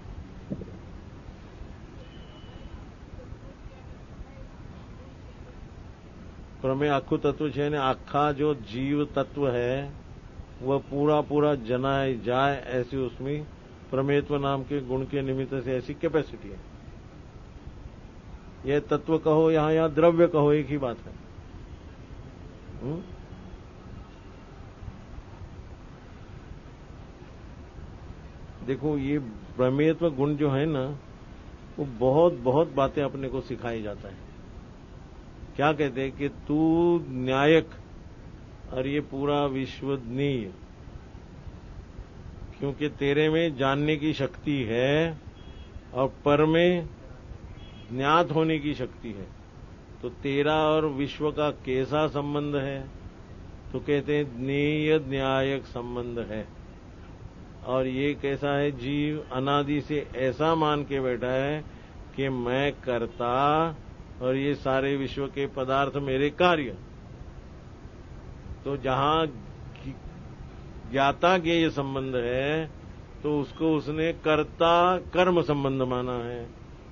प्रमेय आखू तत्व है ने आखा जो जीव तत्व है वह पूरा पूरा जनाए जाए ऐसी उसमें प्रमेयत्व नाम के गुण के निमित्त से ऐसी कैपेसिटी है. यह तत्व कहो यहां यहां द्रव्य कहो एक ही बात है. हुँ? देखो ये प्रमेयत्व गुण जो है ना वो बहुत बहुत बातें अपने को सिखाई जाता है. क्या कहते हैं कि तू न्यायक और ये पूरा विश्वनीय, क्योंकि तेरे में जानने की शक्ति है और पर में ज्ञात होने की शक्ति है. तो तेरा और विश्व का कैसा संबंध है, तो कहते हैं ज्ञेय न्यायक संबंध है. और ये कैसा है, जीव अनादि से ऐसा मान के बैठा है कि मैं करता और ये सारे विश्व के पदार्थ मेरे कार्य. तो जहां ज्ञाता के ये संबंध है तो उसको उसने कर्ता कर्म संबंध माना है.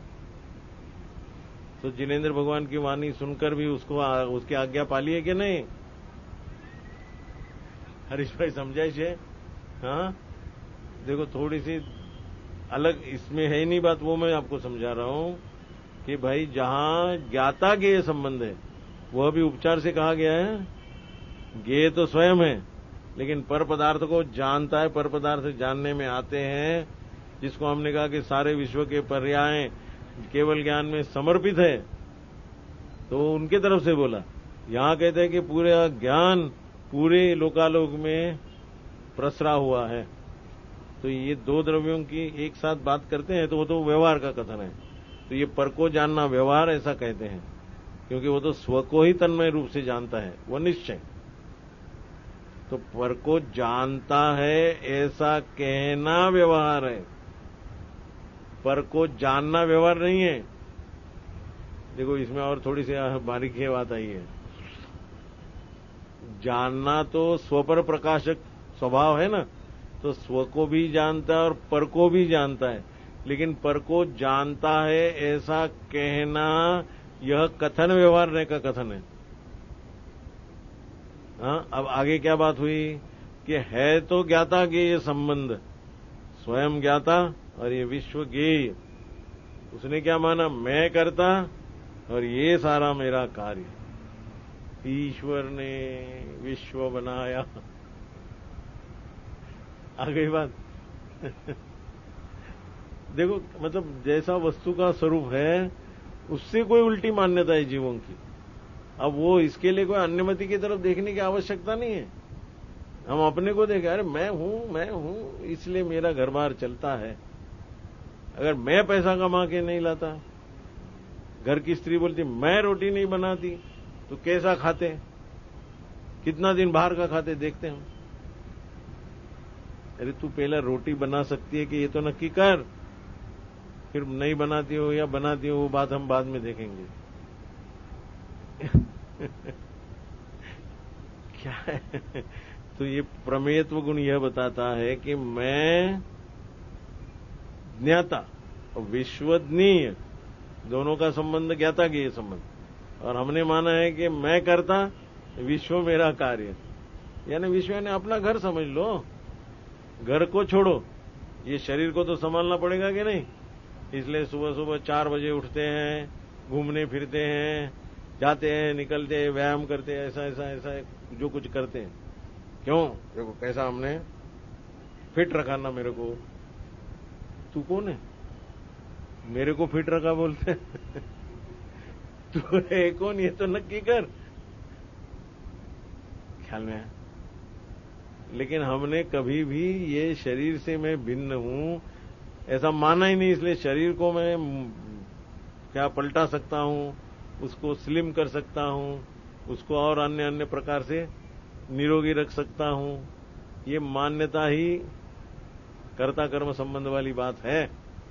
तो जिनेंद्र भगवान की वाणी सुनकर भी उसको उसकी आज्ञा पाली है कि नहीं? हरीश भाई समझाई छे? हाँ, देखो थोड़ी सी अलग इसमें है नहीं बात, वो मैं आपको समझा रहा हूं कि भाई जहां ज्ञाता ज्ञेय संबंध है वह भी उपचार से कहा गया है. ज्ञेय तो स्वयं है लेकिन पर पदार्थ को जानता है, पर पदार्थ जानने में आते हैं, जिसको हमने कहा कि सारे विश्व के पर्याय केवल ज्ञान में समर्पित है, तो उनके तरफ से बोला. यहां कहते हैं कि पूरा ज्ञान पूरे लोकालोक में प्रसरा हुआ है. तो ये दो द्रव्यों की एक साथ बात करते हैं तो वो तो व्यवहार का कथन है. तो ये पर को जानना व्यवहार ऐसा कहते हैं, क्योंकि वो तो स्व को ही तन्मय रूप से जानता है, वो निश्चय. तो पर को जानता है ऐसा कहना व्यवहार है, पर को जानना व्यवहार नहीं है. देखो इसमें और थोड़ी सी बारीकी बात आई है. जानना तो स्व पर प्रकाशक स्वभाव है ना, तो स्व को भी जानता है और पर को भी जानता है, लेकिन पर को जानता है ऐसा कहना यह कथन व्यवहार का कथन है. हाँ, अब आगे क्या बात हुई कि है तो ज्ञाता ज्ञेय संबंध, स्वयं ज्ञाता और ये विश्व ज्ञेय. उसने क्या माना, मैं करता और ये सारा मेरा कार्य. ईश्वर ने विश्व बनाया. आ गई बात. देखो मतलब जैसा वस्तु का स्वरूप है उससे कोई उल्टी मान्यता है जीवों की. अब वो इसके लिए कोई अन्यमति की तरफ देखने की आवश्यकता नहीं है. हम अपने को देखें, अरे मैं हूं मैं हूं इसलिए मेरा घर बार चलता है. अगर मैं पैसा कमा के नहीं लाता, घर की स्त्री बोलती मैं रोटी नहीं बनाती, तो कैसा खाते, कितना दिन बाहर का खाते देखते हम। अरे तू पहले रोटी बना सकती है कि ये तो नक्की कर, फिर नहीं बनाती हो या बनाती हो वो बात हम बाद में देखेंगे। क्या है? तो ये प्रमेयत्व गुण यह बताता है कि मैं ज्ञाता और विश्वज्ञीय दोनों का संबंध ज्ञाता ज्ञेय संबंध, और हमने माना है कि मैं करता, विश्व मेरा कार्य, यानी विश्व ने अपना घर समझ लो। घर को छोड़ो, ये शरीर को तो संभालना पड़ेगा कि नहीं, इसलिए सुबह सुबह चार बजे उठते हैं, घूमने फिरते हैं, जाते हैं, निकलते हैं, व्यायाम करते हैं, ऐसा ऐसा ऐसा जो कुछ करते हैं। क्यों? देखो कैसा हमने फिट रखा ना मेरे को। तू कौन है मेरे को फिट रखा बोलते? तू है कौन, ये तो नक्की कर। ख्याल में है? लेकिन हमने कभी भी ये शरीर से मैं भिन्न हूं ऐसा माना ही नहीं, इसलिए शरीर को मैं क्या पलटा सकता हूं, उसको स्लिम कर सकता हूं, उसको और अन्य अन्य प्रकार से निरोगी रख सकता हूं, ये मान्यता ही कर्ता कर्म संबंध वाली बात है।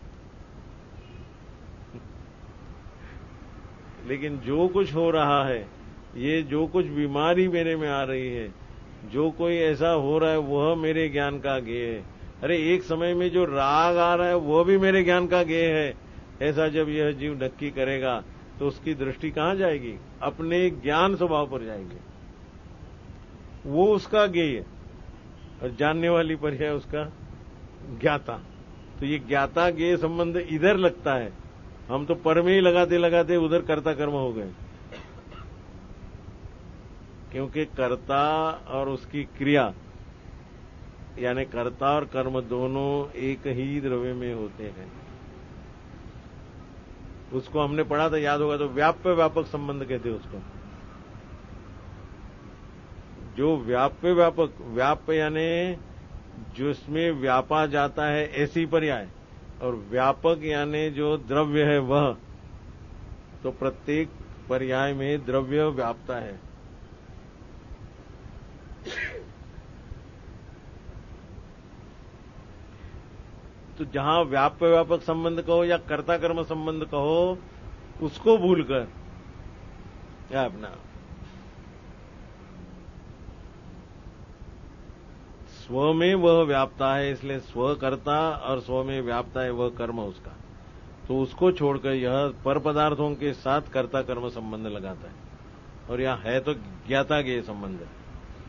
लेकिन जो कुछ हो रहा है, ये जो कुछ बीमारी मेरे में आ रही है, जो कोई ऐसा हो रहा है, वह मेरे ज्ञान का ज्ञेय है। अरे एक समय में जो राग आ रहा है वो भी मेरे ज्ञान का ज्ञेय है। ऐसा जब यह जीव नक्की करेगा तो उसकी दृष्टि कहां जाएगी? अपने ज्ञान स्वभाव पर जाएगी, वो उसका ज्ञेय, और जानने वाली पर है उसका ज्ञाता। तो ये ज्ञाता ज्ञेय संबंध इधर लगता है, हम तो पर में ही लगाते लगाते उधर कर्ता कर्म हो गए। क्योंकि कर्ता और उसकी क्रिया, यानी कर्ता और कर्म दोनों एक ही द्रव्य में होते हैं। उसको हमने पढ़ा था, याद होगा तो, व्याप्य व्यापक संबंध कहते हैं उसको। जो व्याप्य व्यापक, व्याप्य यानी जिसमें व्यापा जाता है ऐसी पर्याय, और व्यापक यानी जो द्रव्य है वह, तो प्रत्येक पर्याय में द्रव्य व्यापता है। तो जहां व्याप्य व्यापक संबंध कहो या कर्ता कर्म संबंध कहो, उसको भूलकर या अपना स्व में वह व्यापता है, इसलिए स्व कर्ता और स्व में व्यापता है वह कर्म उसका, तो उसको छोड़कर यह पर पदार्थों के साथ कर्ता कर्म संबंध लगाता है। और यहां है तो ज्ञाता ज्ञेय संबंध है।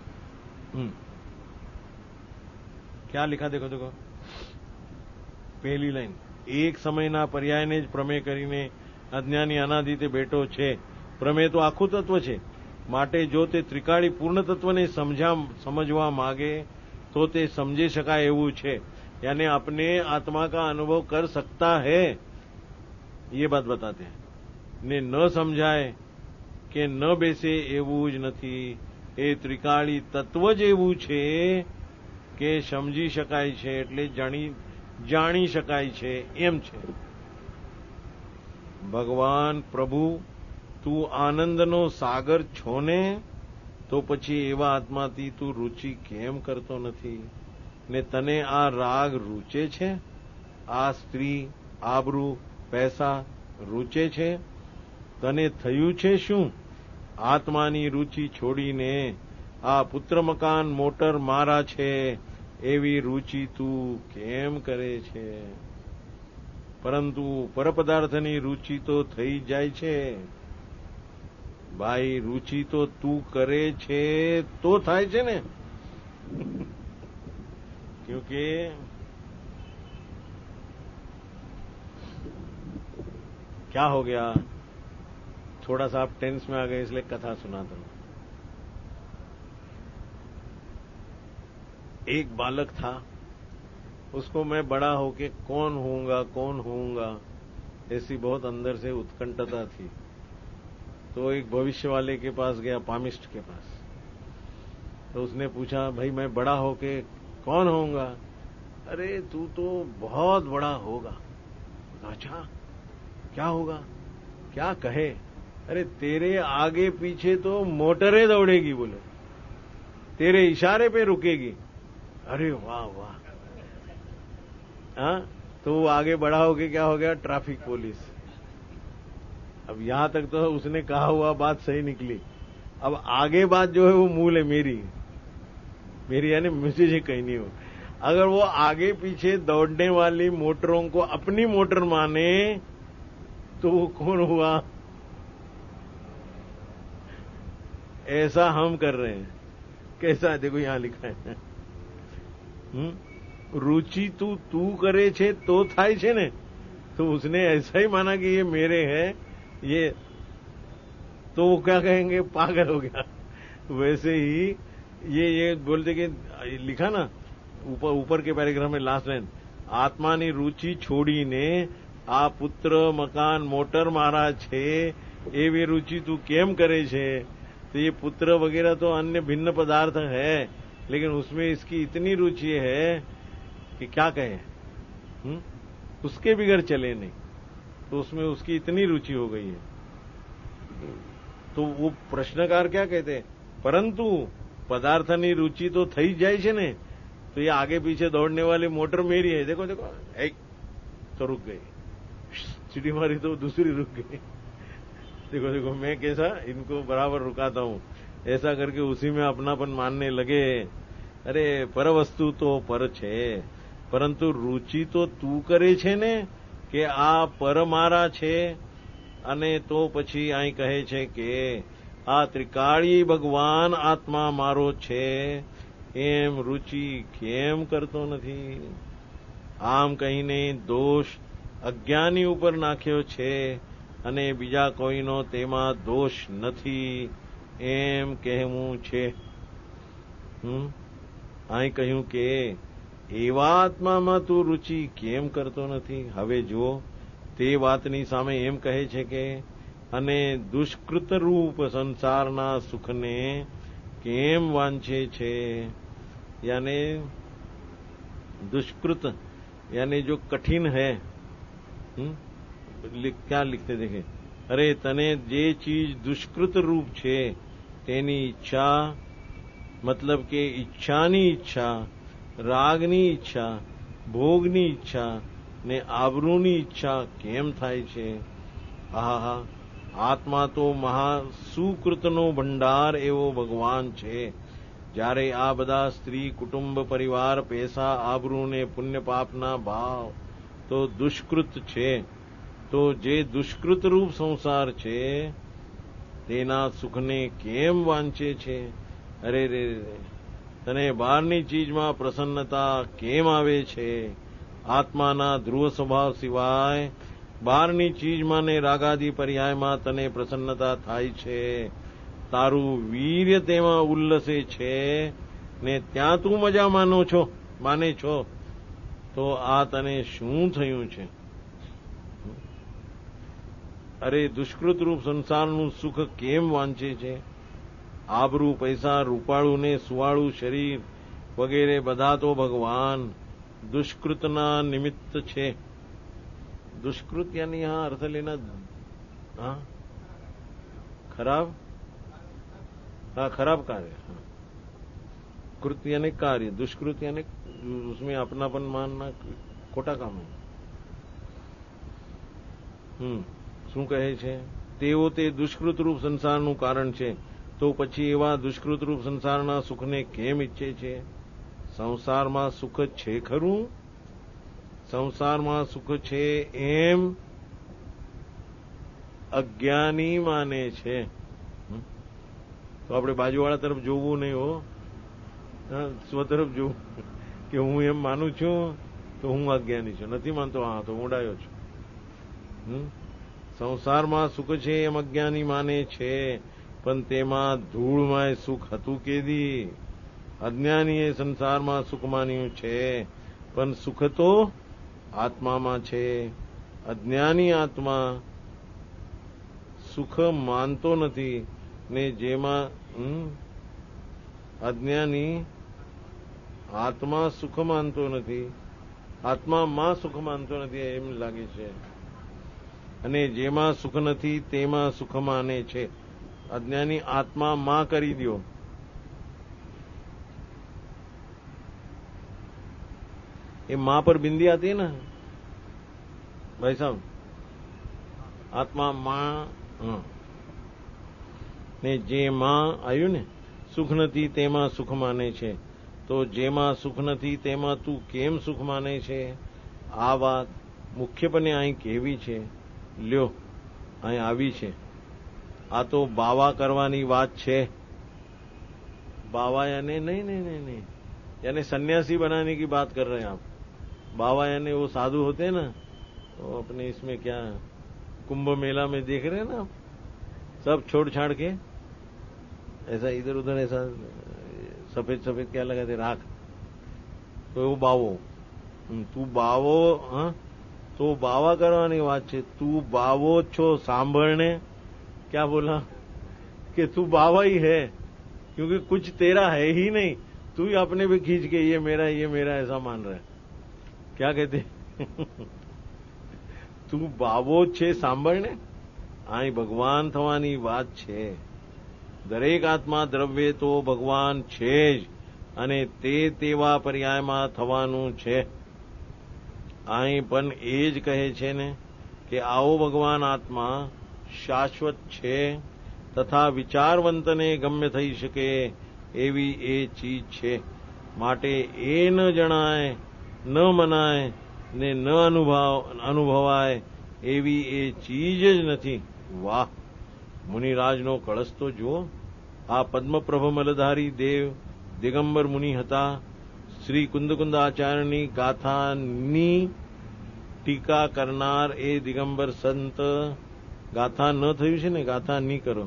क्या लिखा देखो देखो, पहली लाइन, एक समयના પર્યાયને જ પ્રમેય કરીને અજ્ઞાની અનાદિતે બેઠો છે। પ્રમેય તો આખું તત્વ છે, માટે જો તે ત્રિકાળી પૂર્ણ તત્વને સમજા સમજવા માગે तो તે સમજી શકાય એવું છે, यानी अपने आत्मा का अनुभव कर सकता है, ये बात बताते हैं। ने न समझाए કે ન બેસે એવું જ નથી, એ ત્રિકાળી તત્વ જ એવું છે કે સમજી શકાય છે, એટલે જાણી જાણી શકાય છે એમ છે। ભગવાન પ્રભુ તું આનંદનો સાગર છો ને, તો પછી એવા આત્માથી તું રુચિ કેમ કરતો નથી? ને તને આ રાગ રૂચે છે? આ સ્ત્રી, આબરૂ, પૈસા રૂચે છે? તને થયું છે શું? આત્માની રુચિ છોડીને આ પુત્ર મકાન મોટર મારા છે એવી રુચિ તું કેમ કરે છે? પરંતુ પરપદાર્થની રુચિ તો થઈ જાય છે। ભાઈ રુચિ તો તું કરે છે તો થાય છે ને। क्योंकि क्या हो गया, थोड़ा सा आप टेंस में आ गए, इसलिए कथा सुनाता हूं। एक बालक था, उसको मैं बड़ा होके कौन होऊंगा कौन होऊंगा ऐसी बहुत अंदर से उत्कंठता थी। तो एक भविष्य वाले के पास गया, पामिस्ट के पास। तो उसने पूछा, भाई मैं बड़ा होके कौन होऊंगा? अरे तू तो बहुत बड़ा होगा, अच्छा क्या होगा, क्या कहे? अरे तेरे आगे पीछे तो मोटरें दौड़ेगी, बोले तेरे इशारे पे रुकेगी। अरे वाह वाह। हाँ, तो वो आगे बढ़ा होके क्या हो गया, ट्रैफिक पुलिस। अब यहां तक तो उसने कहा हुआ बात सही निकली। अब आगे बात जो है वो मूल है मेरी मेरी यानी मुझे ये कहीं नहीं हो। अगर वो आगे पीछे दौड़ने वाली मोटरों को अपनी मोटर माने तो वो कौन हुआ? ऐसा हम कर रहे हैं। कैसा है देखो यहां लिखा है, हुँ? रुचि तू तू करे छे तो थाय छे ने, तो उसने ऐसा ही माना कि ये मेरे है, ये तो वो क्या कहेंगे, पागल हो गया। वैसे ही ये ये बोलते कि लिखा ना ऊपर ऊपर के पैराग्राफ में लास्ट लाइन, आत्मानी रुचि छोड़ी ने आ पुत्र मकान मोटर मारा छे, एवी रुचि तू केम करे छे। तो ये पुत्र वगैरह तो अन्य भिन्न पदार्थ है, लेकिन उसमें इसकी इतनी रुचि है कि क्या कहे, हुँ? उसके बिगड़ चले नहीं, तो उसमें उसकी इतनी रुचि हो गई है। तो वो प्रश्नकार क्या कहते हैं, परंतु पदार्थनी रुचि तो थई जाए छे ने, तो ये आगे पीछे दौड़ने वाली मोटर मेरी है, देखो देखो, एक तो रुक गई, सीटी मारी तो दूसरी रुक गई। देखो देखो मैं कैसा इनको बराबर रुकाता हूं, ऐसा करके उसी में अपनापन मानने लगे। अरे पर वस्तु तो पर छे, परंतु रुचि तो तू करे छे ने કે આ પર મારા છે, અને તો પછી અહીં કહે છે કે આ ત્રિકાળી ભગવાન આત્મા મારો છે, એમ રુચિ કેમ કરતો નથી? આમ કહીને દોષ અજ્ઞાની ઉપર નાખ્યો છે, અને બીજા કોઈનો તેમાં દોષ નથી એમ કહેવું છે. હમ અહીં કહ્યું કે એવા આત્મામાં તું રુચિ કેમ કરતો નથી? હવે જો તે વાતની સામે એમ કહે છે કે અને દુષ્કૃત રૂપ સંસારના સુખને કેમ વાંચે છે? यानी दुष्कृत यानी जो कठिन है, हुँ? लिख, क्या लिखते देखे, अरे तने जे चीज दुष्कृत रूप छे तेनी इच्छा, मतलब के इच्छानी इच्छा, रागनी इच्छा, भोगनी इच्छा ने आबरूनी इच्छा केम थाय छे? आहा, आत्मा तो महा सुकृतनो भंडार एवो भगवान छे. જ્યારે આ બધા સ્ત્રી કુટુંબ પરિવાર પૈસા આબરૂ ને પુણ્ય પાપના ભાવ તો દુષ્કૃત છે, તો જે દુષ્કૃત રૂપ સંસાર છે તેના સુખને કેમ વાંચે છે? અરે રે રે, તને બહારની ચીજમાં પ્રસન્નતા કેમ આવે છે? આત્માના ધ્રુવ સ્વભાવ સિવાય બહારની ચીજમાં ને રાગાદી પર્યાયમાં તને પ્રસન્નતા થાય છે. તારું વીર્ય તેમાં ઉલ્લસે છે ને ત્યાં તું મજા માનો છો માને છો, તો આ તને શું થયું છે? અરે દુષ્કૃત રૂપ સંસારનું સુખ કેમ વાંચે છે? આબરૂ પૈસા રૂપાળું ને સુવાળું શરીર વગેરે બધા તો ભગવાન દુષ્કૃતના નિમિત્ત છે. दुष्कृत यानी यहां अर्थ लेना, हाँ खराब, हाँ खराब कार्य, हाँ कृत यानी कार्य, दुष्कृत यानी उसमें अपनापन मानना खोटा काम है. हम्म શું કહે છે? તેઓ તે દુષ્કૃત રૂપ સંસારનું કારણ છે, તો પછી એવા દુષ્કૃત રૂપ સંસારના સુખને કેમ ઈચ્છે છે? સંસારમાં સુખ છે ખરું? સંસારમાં સુખ છે એમ અજ્ઞાની માને છે. તો આપણે બાજુવાળા તરફ જોવું નહીં હો, સ્વ તરફ જોવું કે હું એમ માનું છું તો હું અજ્ઞાની છું, નથી માનતો હા તો ઊંડાયો છું. સંસારમાં સુખ છે એમ અજ્ઞાની માને છે, પણ તેમાં ધૂળમાં સુખ હતું કેદી? અજ્ઞાનીએ સંસારમાં સુખ માન્યું છે, પણ સુખ તો આત્મામાં છે. અજ્ઞાની આત્મા સુખ માનતો નથી ને જેમાં અજ્ઞાની આત્મા સુખ માનતો નથી, આત્મામાં સુખ માનતો નથી એમ લાગે છે, અને જેમાં સુખ નથી તેમાં સુખ માને છે. અજ્ઞાની આત્મા માં કરી દો. ये मां पर बिंदी आती है ना भाई साहब, आत्मा मां ने जे मां आयु ने सुख नथी तेमा सुख माने छे, तो जेमा सुख नथी तेमा तू केम सुख माने छे? आ बात मुख्यपणे अहीं केवी छे. ल्यो अहीं आवी छे. आ तो बावा करवानी बात छे. बावा यानी नहीं नहीं नहीं नहीं यानी सन्यासी बनाने की बात कर रहे हैं आप. बाबा यानी वो साधु होते हैं ना, तो अपने इसमें क्या कुंभ मेला में देख रहे हैं ना आप, सब छोड़ छाड़ के ऐसा इधर उधर ऐसा सफेद सफेद क्या लगाते राख, तो वो बावो. तू बावो हाँ तो बावा करवानी बात है. तू बावो छो सांभळने. क्या बोला कि तू बावा ही है, क्योंकि कुछ तेरा है ही नहीं. तू ही अपने भी खींच के ये मेरा ये मेरा ऐसा मान रहा है. क्या कहते તું બાવો છે સાંભળને. અહીં ભગવાન થવાની વાત છે. દરેક આત્મા દ્રવ્ય તો ભગવાન છે જ, અને તે તેવા પર્યાયમાં થવાનું છે. અહીં પણ એ જ કહે છે ને કે આવો ભગવાન આત્મા શાશ્વત છે, તથા વિચારવંતને ગમ્ય થઈ શકે એવી એ ચીજ છે. માટે એ ન જણાય, ન મનાય ને ન અનુભવ અનુભવાય એવી એ ચીજ જ નથી. વાહ! મુનિરાજનો કળશ તો જુઓ. આ પદ્મપ્રભ મલધારી દેવ દિગંબર મુનિ હતા. શ્રી કુંદકુંદ આચાર્યની ગાથાની ટીકા કરનાર એ દિગંબર સંત. ગાથા ન થયું છે ને, ગાથા ની કરો.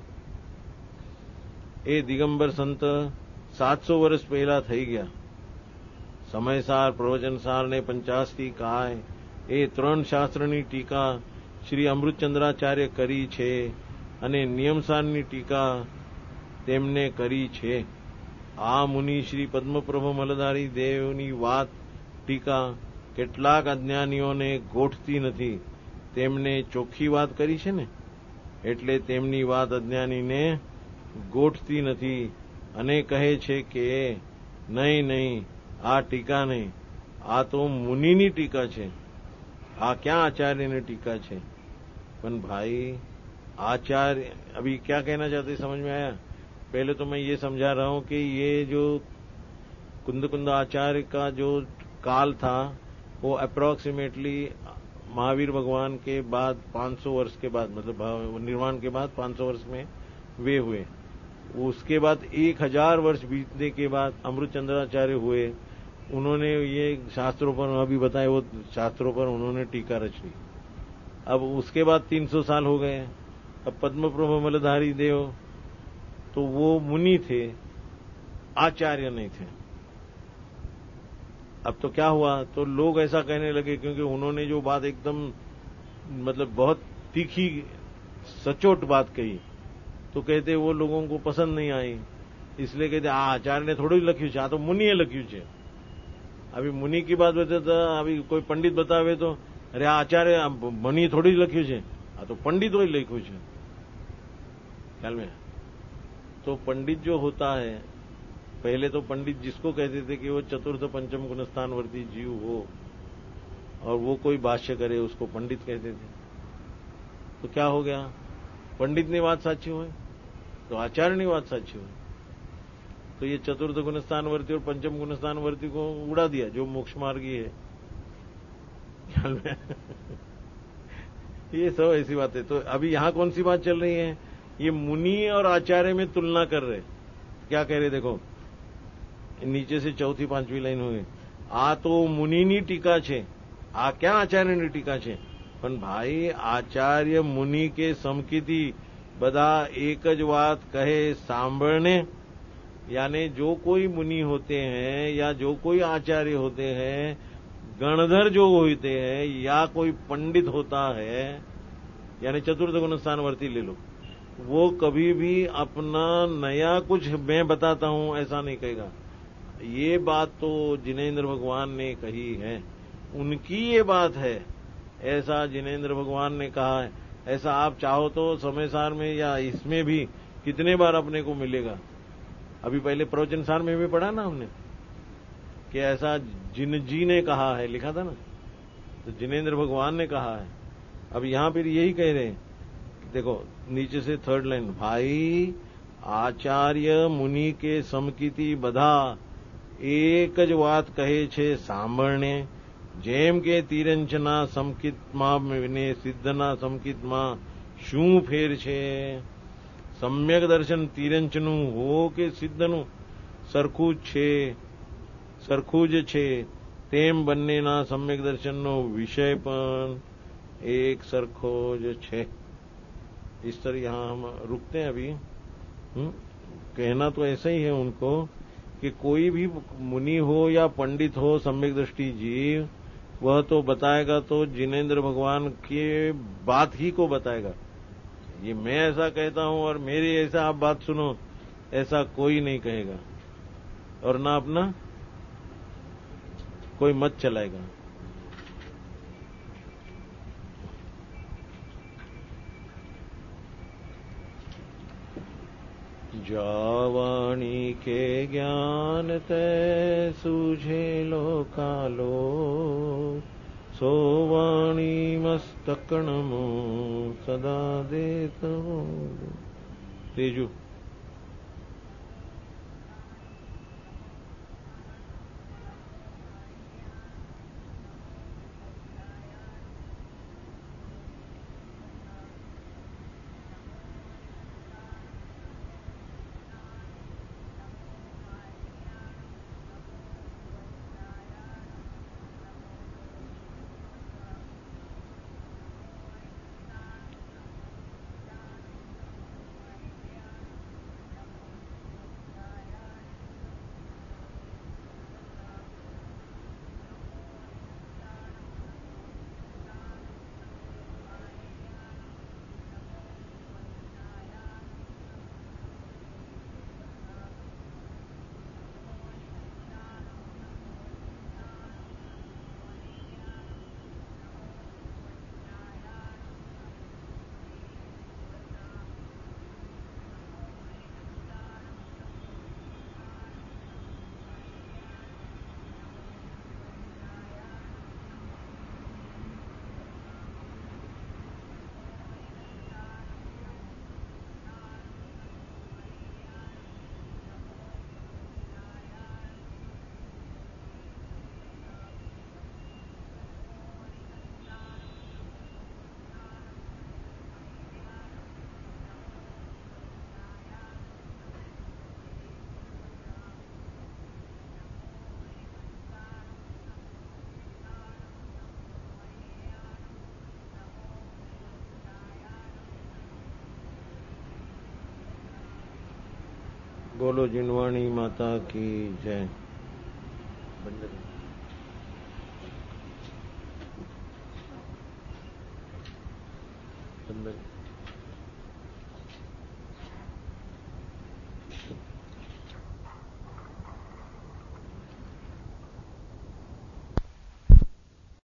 એ દિગંબર સંત સાતસો વર્ષ પહેલા થઈ ગયા. સમયસાર, પ્રવચનસાર ને પંચાસ્તી કાય એ ત્રણ શાસ્ત્રની ટીકા શ્રી અમૃતચંદ્રાચાર્ય કરી છે, અને નિયમસારની ટીકા તેમને કરી છે. આ મુનિ શ્રી પદ્મપ્રભ મલધારી દેવની વાત ટીકા કેટલાક અજ્ઞાનીઓને ગોઠતી નથી. તેમને ચોખ્ખી વાત કરી છે ને, એટલે તેમની વાત અજ્ઞાનીને ગોઠતી નથી, અને કહે છે કે નહીં નહીં, આ ટીકા નહીં, આ તો मुनि टीका है. आ क्या आचार्य ने टीका है? पण भाई आचार्य अभी क्या कहना चाहते समझ में आया? पहले तो मैं ये समझा रहा हूं कि ये जो कुंद कुंद आचार्य का जो काल था वो अप्रोक्सीमेटली महावीर भगवान के बाद पाँच सौ वर्ष के बाद, मतलब निर्वाण के बाद पाँच सौ वर्ष में वे हुए. उसके बाद एक हजार वर्ष बीतने के बाद अमृतचंद्राचार्य हुए. उन्होंने ये शास्त्रों पर अभी बताए, वो शास्त्रों पर उन्होंने टीका रची. अब उसके बाद तीन सौ साल हो गए. अब पद्मप्रभ मलधारी देव तो वो मुनि थे, आचार्य नहीं थे. अब तो क्या हुआ, तो लोग ऐसा कहने लगे, क्योंकि उन्होंने जो बात एकदम मतलब बहुत तीखी सचोट बात कही, तो कहते वो लोगों को पसंद नहीं आई. इसलिए कहते आ आचार्य ने थोड़ी लख्यू છે, આ તો મુનિએ લખ્યું છે. अभी मुनि की बात बताता, अभी कोई पंडित बतावे तो अरे आ आचार्य मुनि थोड़ी लख्यू છે, आ तो पंडित ही लख्यू છે. ख्याल में? तो पंडित जो होता है, पहले तो पंडित जिसको कहते थे कि वो चतुर्थ पंचम गुणस्थानवर्ती जीव हो और वो कोई भाष्य करे, उसको पंडित कहते थे. तो क्या हो गया, पंडित ने बात साची हो तो आचार्य ने बात साची हो. तो ये चतुर्थ गुणस्थानवर्ती और पंचम गुणस्थानवर्ती को उड़ा दिया, जो मोक्ष मार्गी है. ख्याल में? ये सब ऐसी बात है. तो अभी यहां कौन सी बात चल रही है? ये मुनि और आचार्य में तुलना कर रहे. क्या कह रहे देखो, नीचे से चौथी पांचवी लाइन हुई. आ तो मुनिनी टीका छे, आ क्या आचार्यनी टीका छे? पण भाई आचार्य मुनि के समकीती बधा एक ज बात कहे सांभळने. यानी जो कोई मुनि होते हैं या जो कोई आचार्य होते हैं, गणधर जो होते हैं या कोई पंडित होता है, यानी चतुर्थ गुणस्थानवर्ती ले लो, वो कभी भी अपना नया कुछ मैं बताता हूं ऐसा नहीं कहेगा. ये बात तो जिनेन्द्र भगवान ने कही है उनकी ये बात है, ऐसा जिनेंद्र भगवान ने कहा है। ऐसा आप चाहो तो समय सार में या इसमें भी कितने बार अपने को मिलेगा। अभी पहले प्रवचन सार में भी पढ़ा ना हमने कि ऐसा जिन जी ने कहा है, लिखा था ना, तो जिनेंद्र भगवान ने कहा है। अब यहां फिर यही कह रहे हैं, देखो नीचे से थर्ड लाइन, भाई आचार्य मुनि के समकीति बधा एक ज વાત કહે છે સાંભળને, જેમ કે તિરંચના સમકિતમાં ને સિદ્ધના સમકિતમાં શું ફેર છે? સમ્યક દર્શન તિરંચનું હો કે સિદ્ધનું સરખું જ છે, સરખું જ છે, તેમ બંનેના સમ્યક દર્શનનો વિષય પણ एक सरखो जो छे। इस तरह यहां हम रुकते हैं अभी। हुँ? कहना तो ऐसा ही है उनको कि कोई भी मुनि हो या पंडित हो, सम्यक दृष्टि जीव, वह तो बताएगा तो जिनेंद्र भगवान के बात ही को बताएगा। ये मैं ऐसा कहता हूं और मेरी ऐसा आप बात सुनो, ऐसा कोई नहीं कहेगा, और ना अपना कोई मत चलाएगा। जावाणी के ज्ञान ते सूझे लोकालो, सोवाणी मस्तकणमो सदा देत हो। तेजू बोलो जिनवाणी माता की जय। बंदर बंदर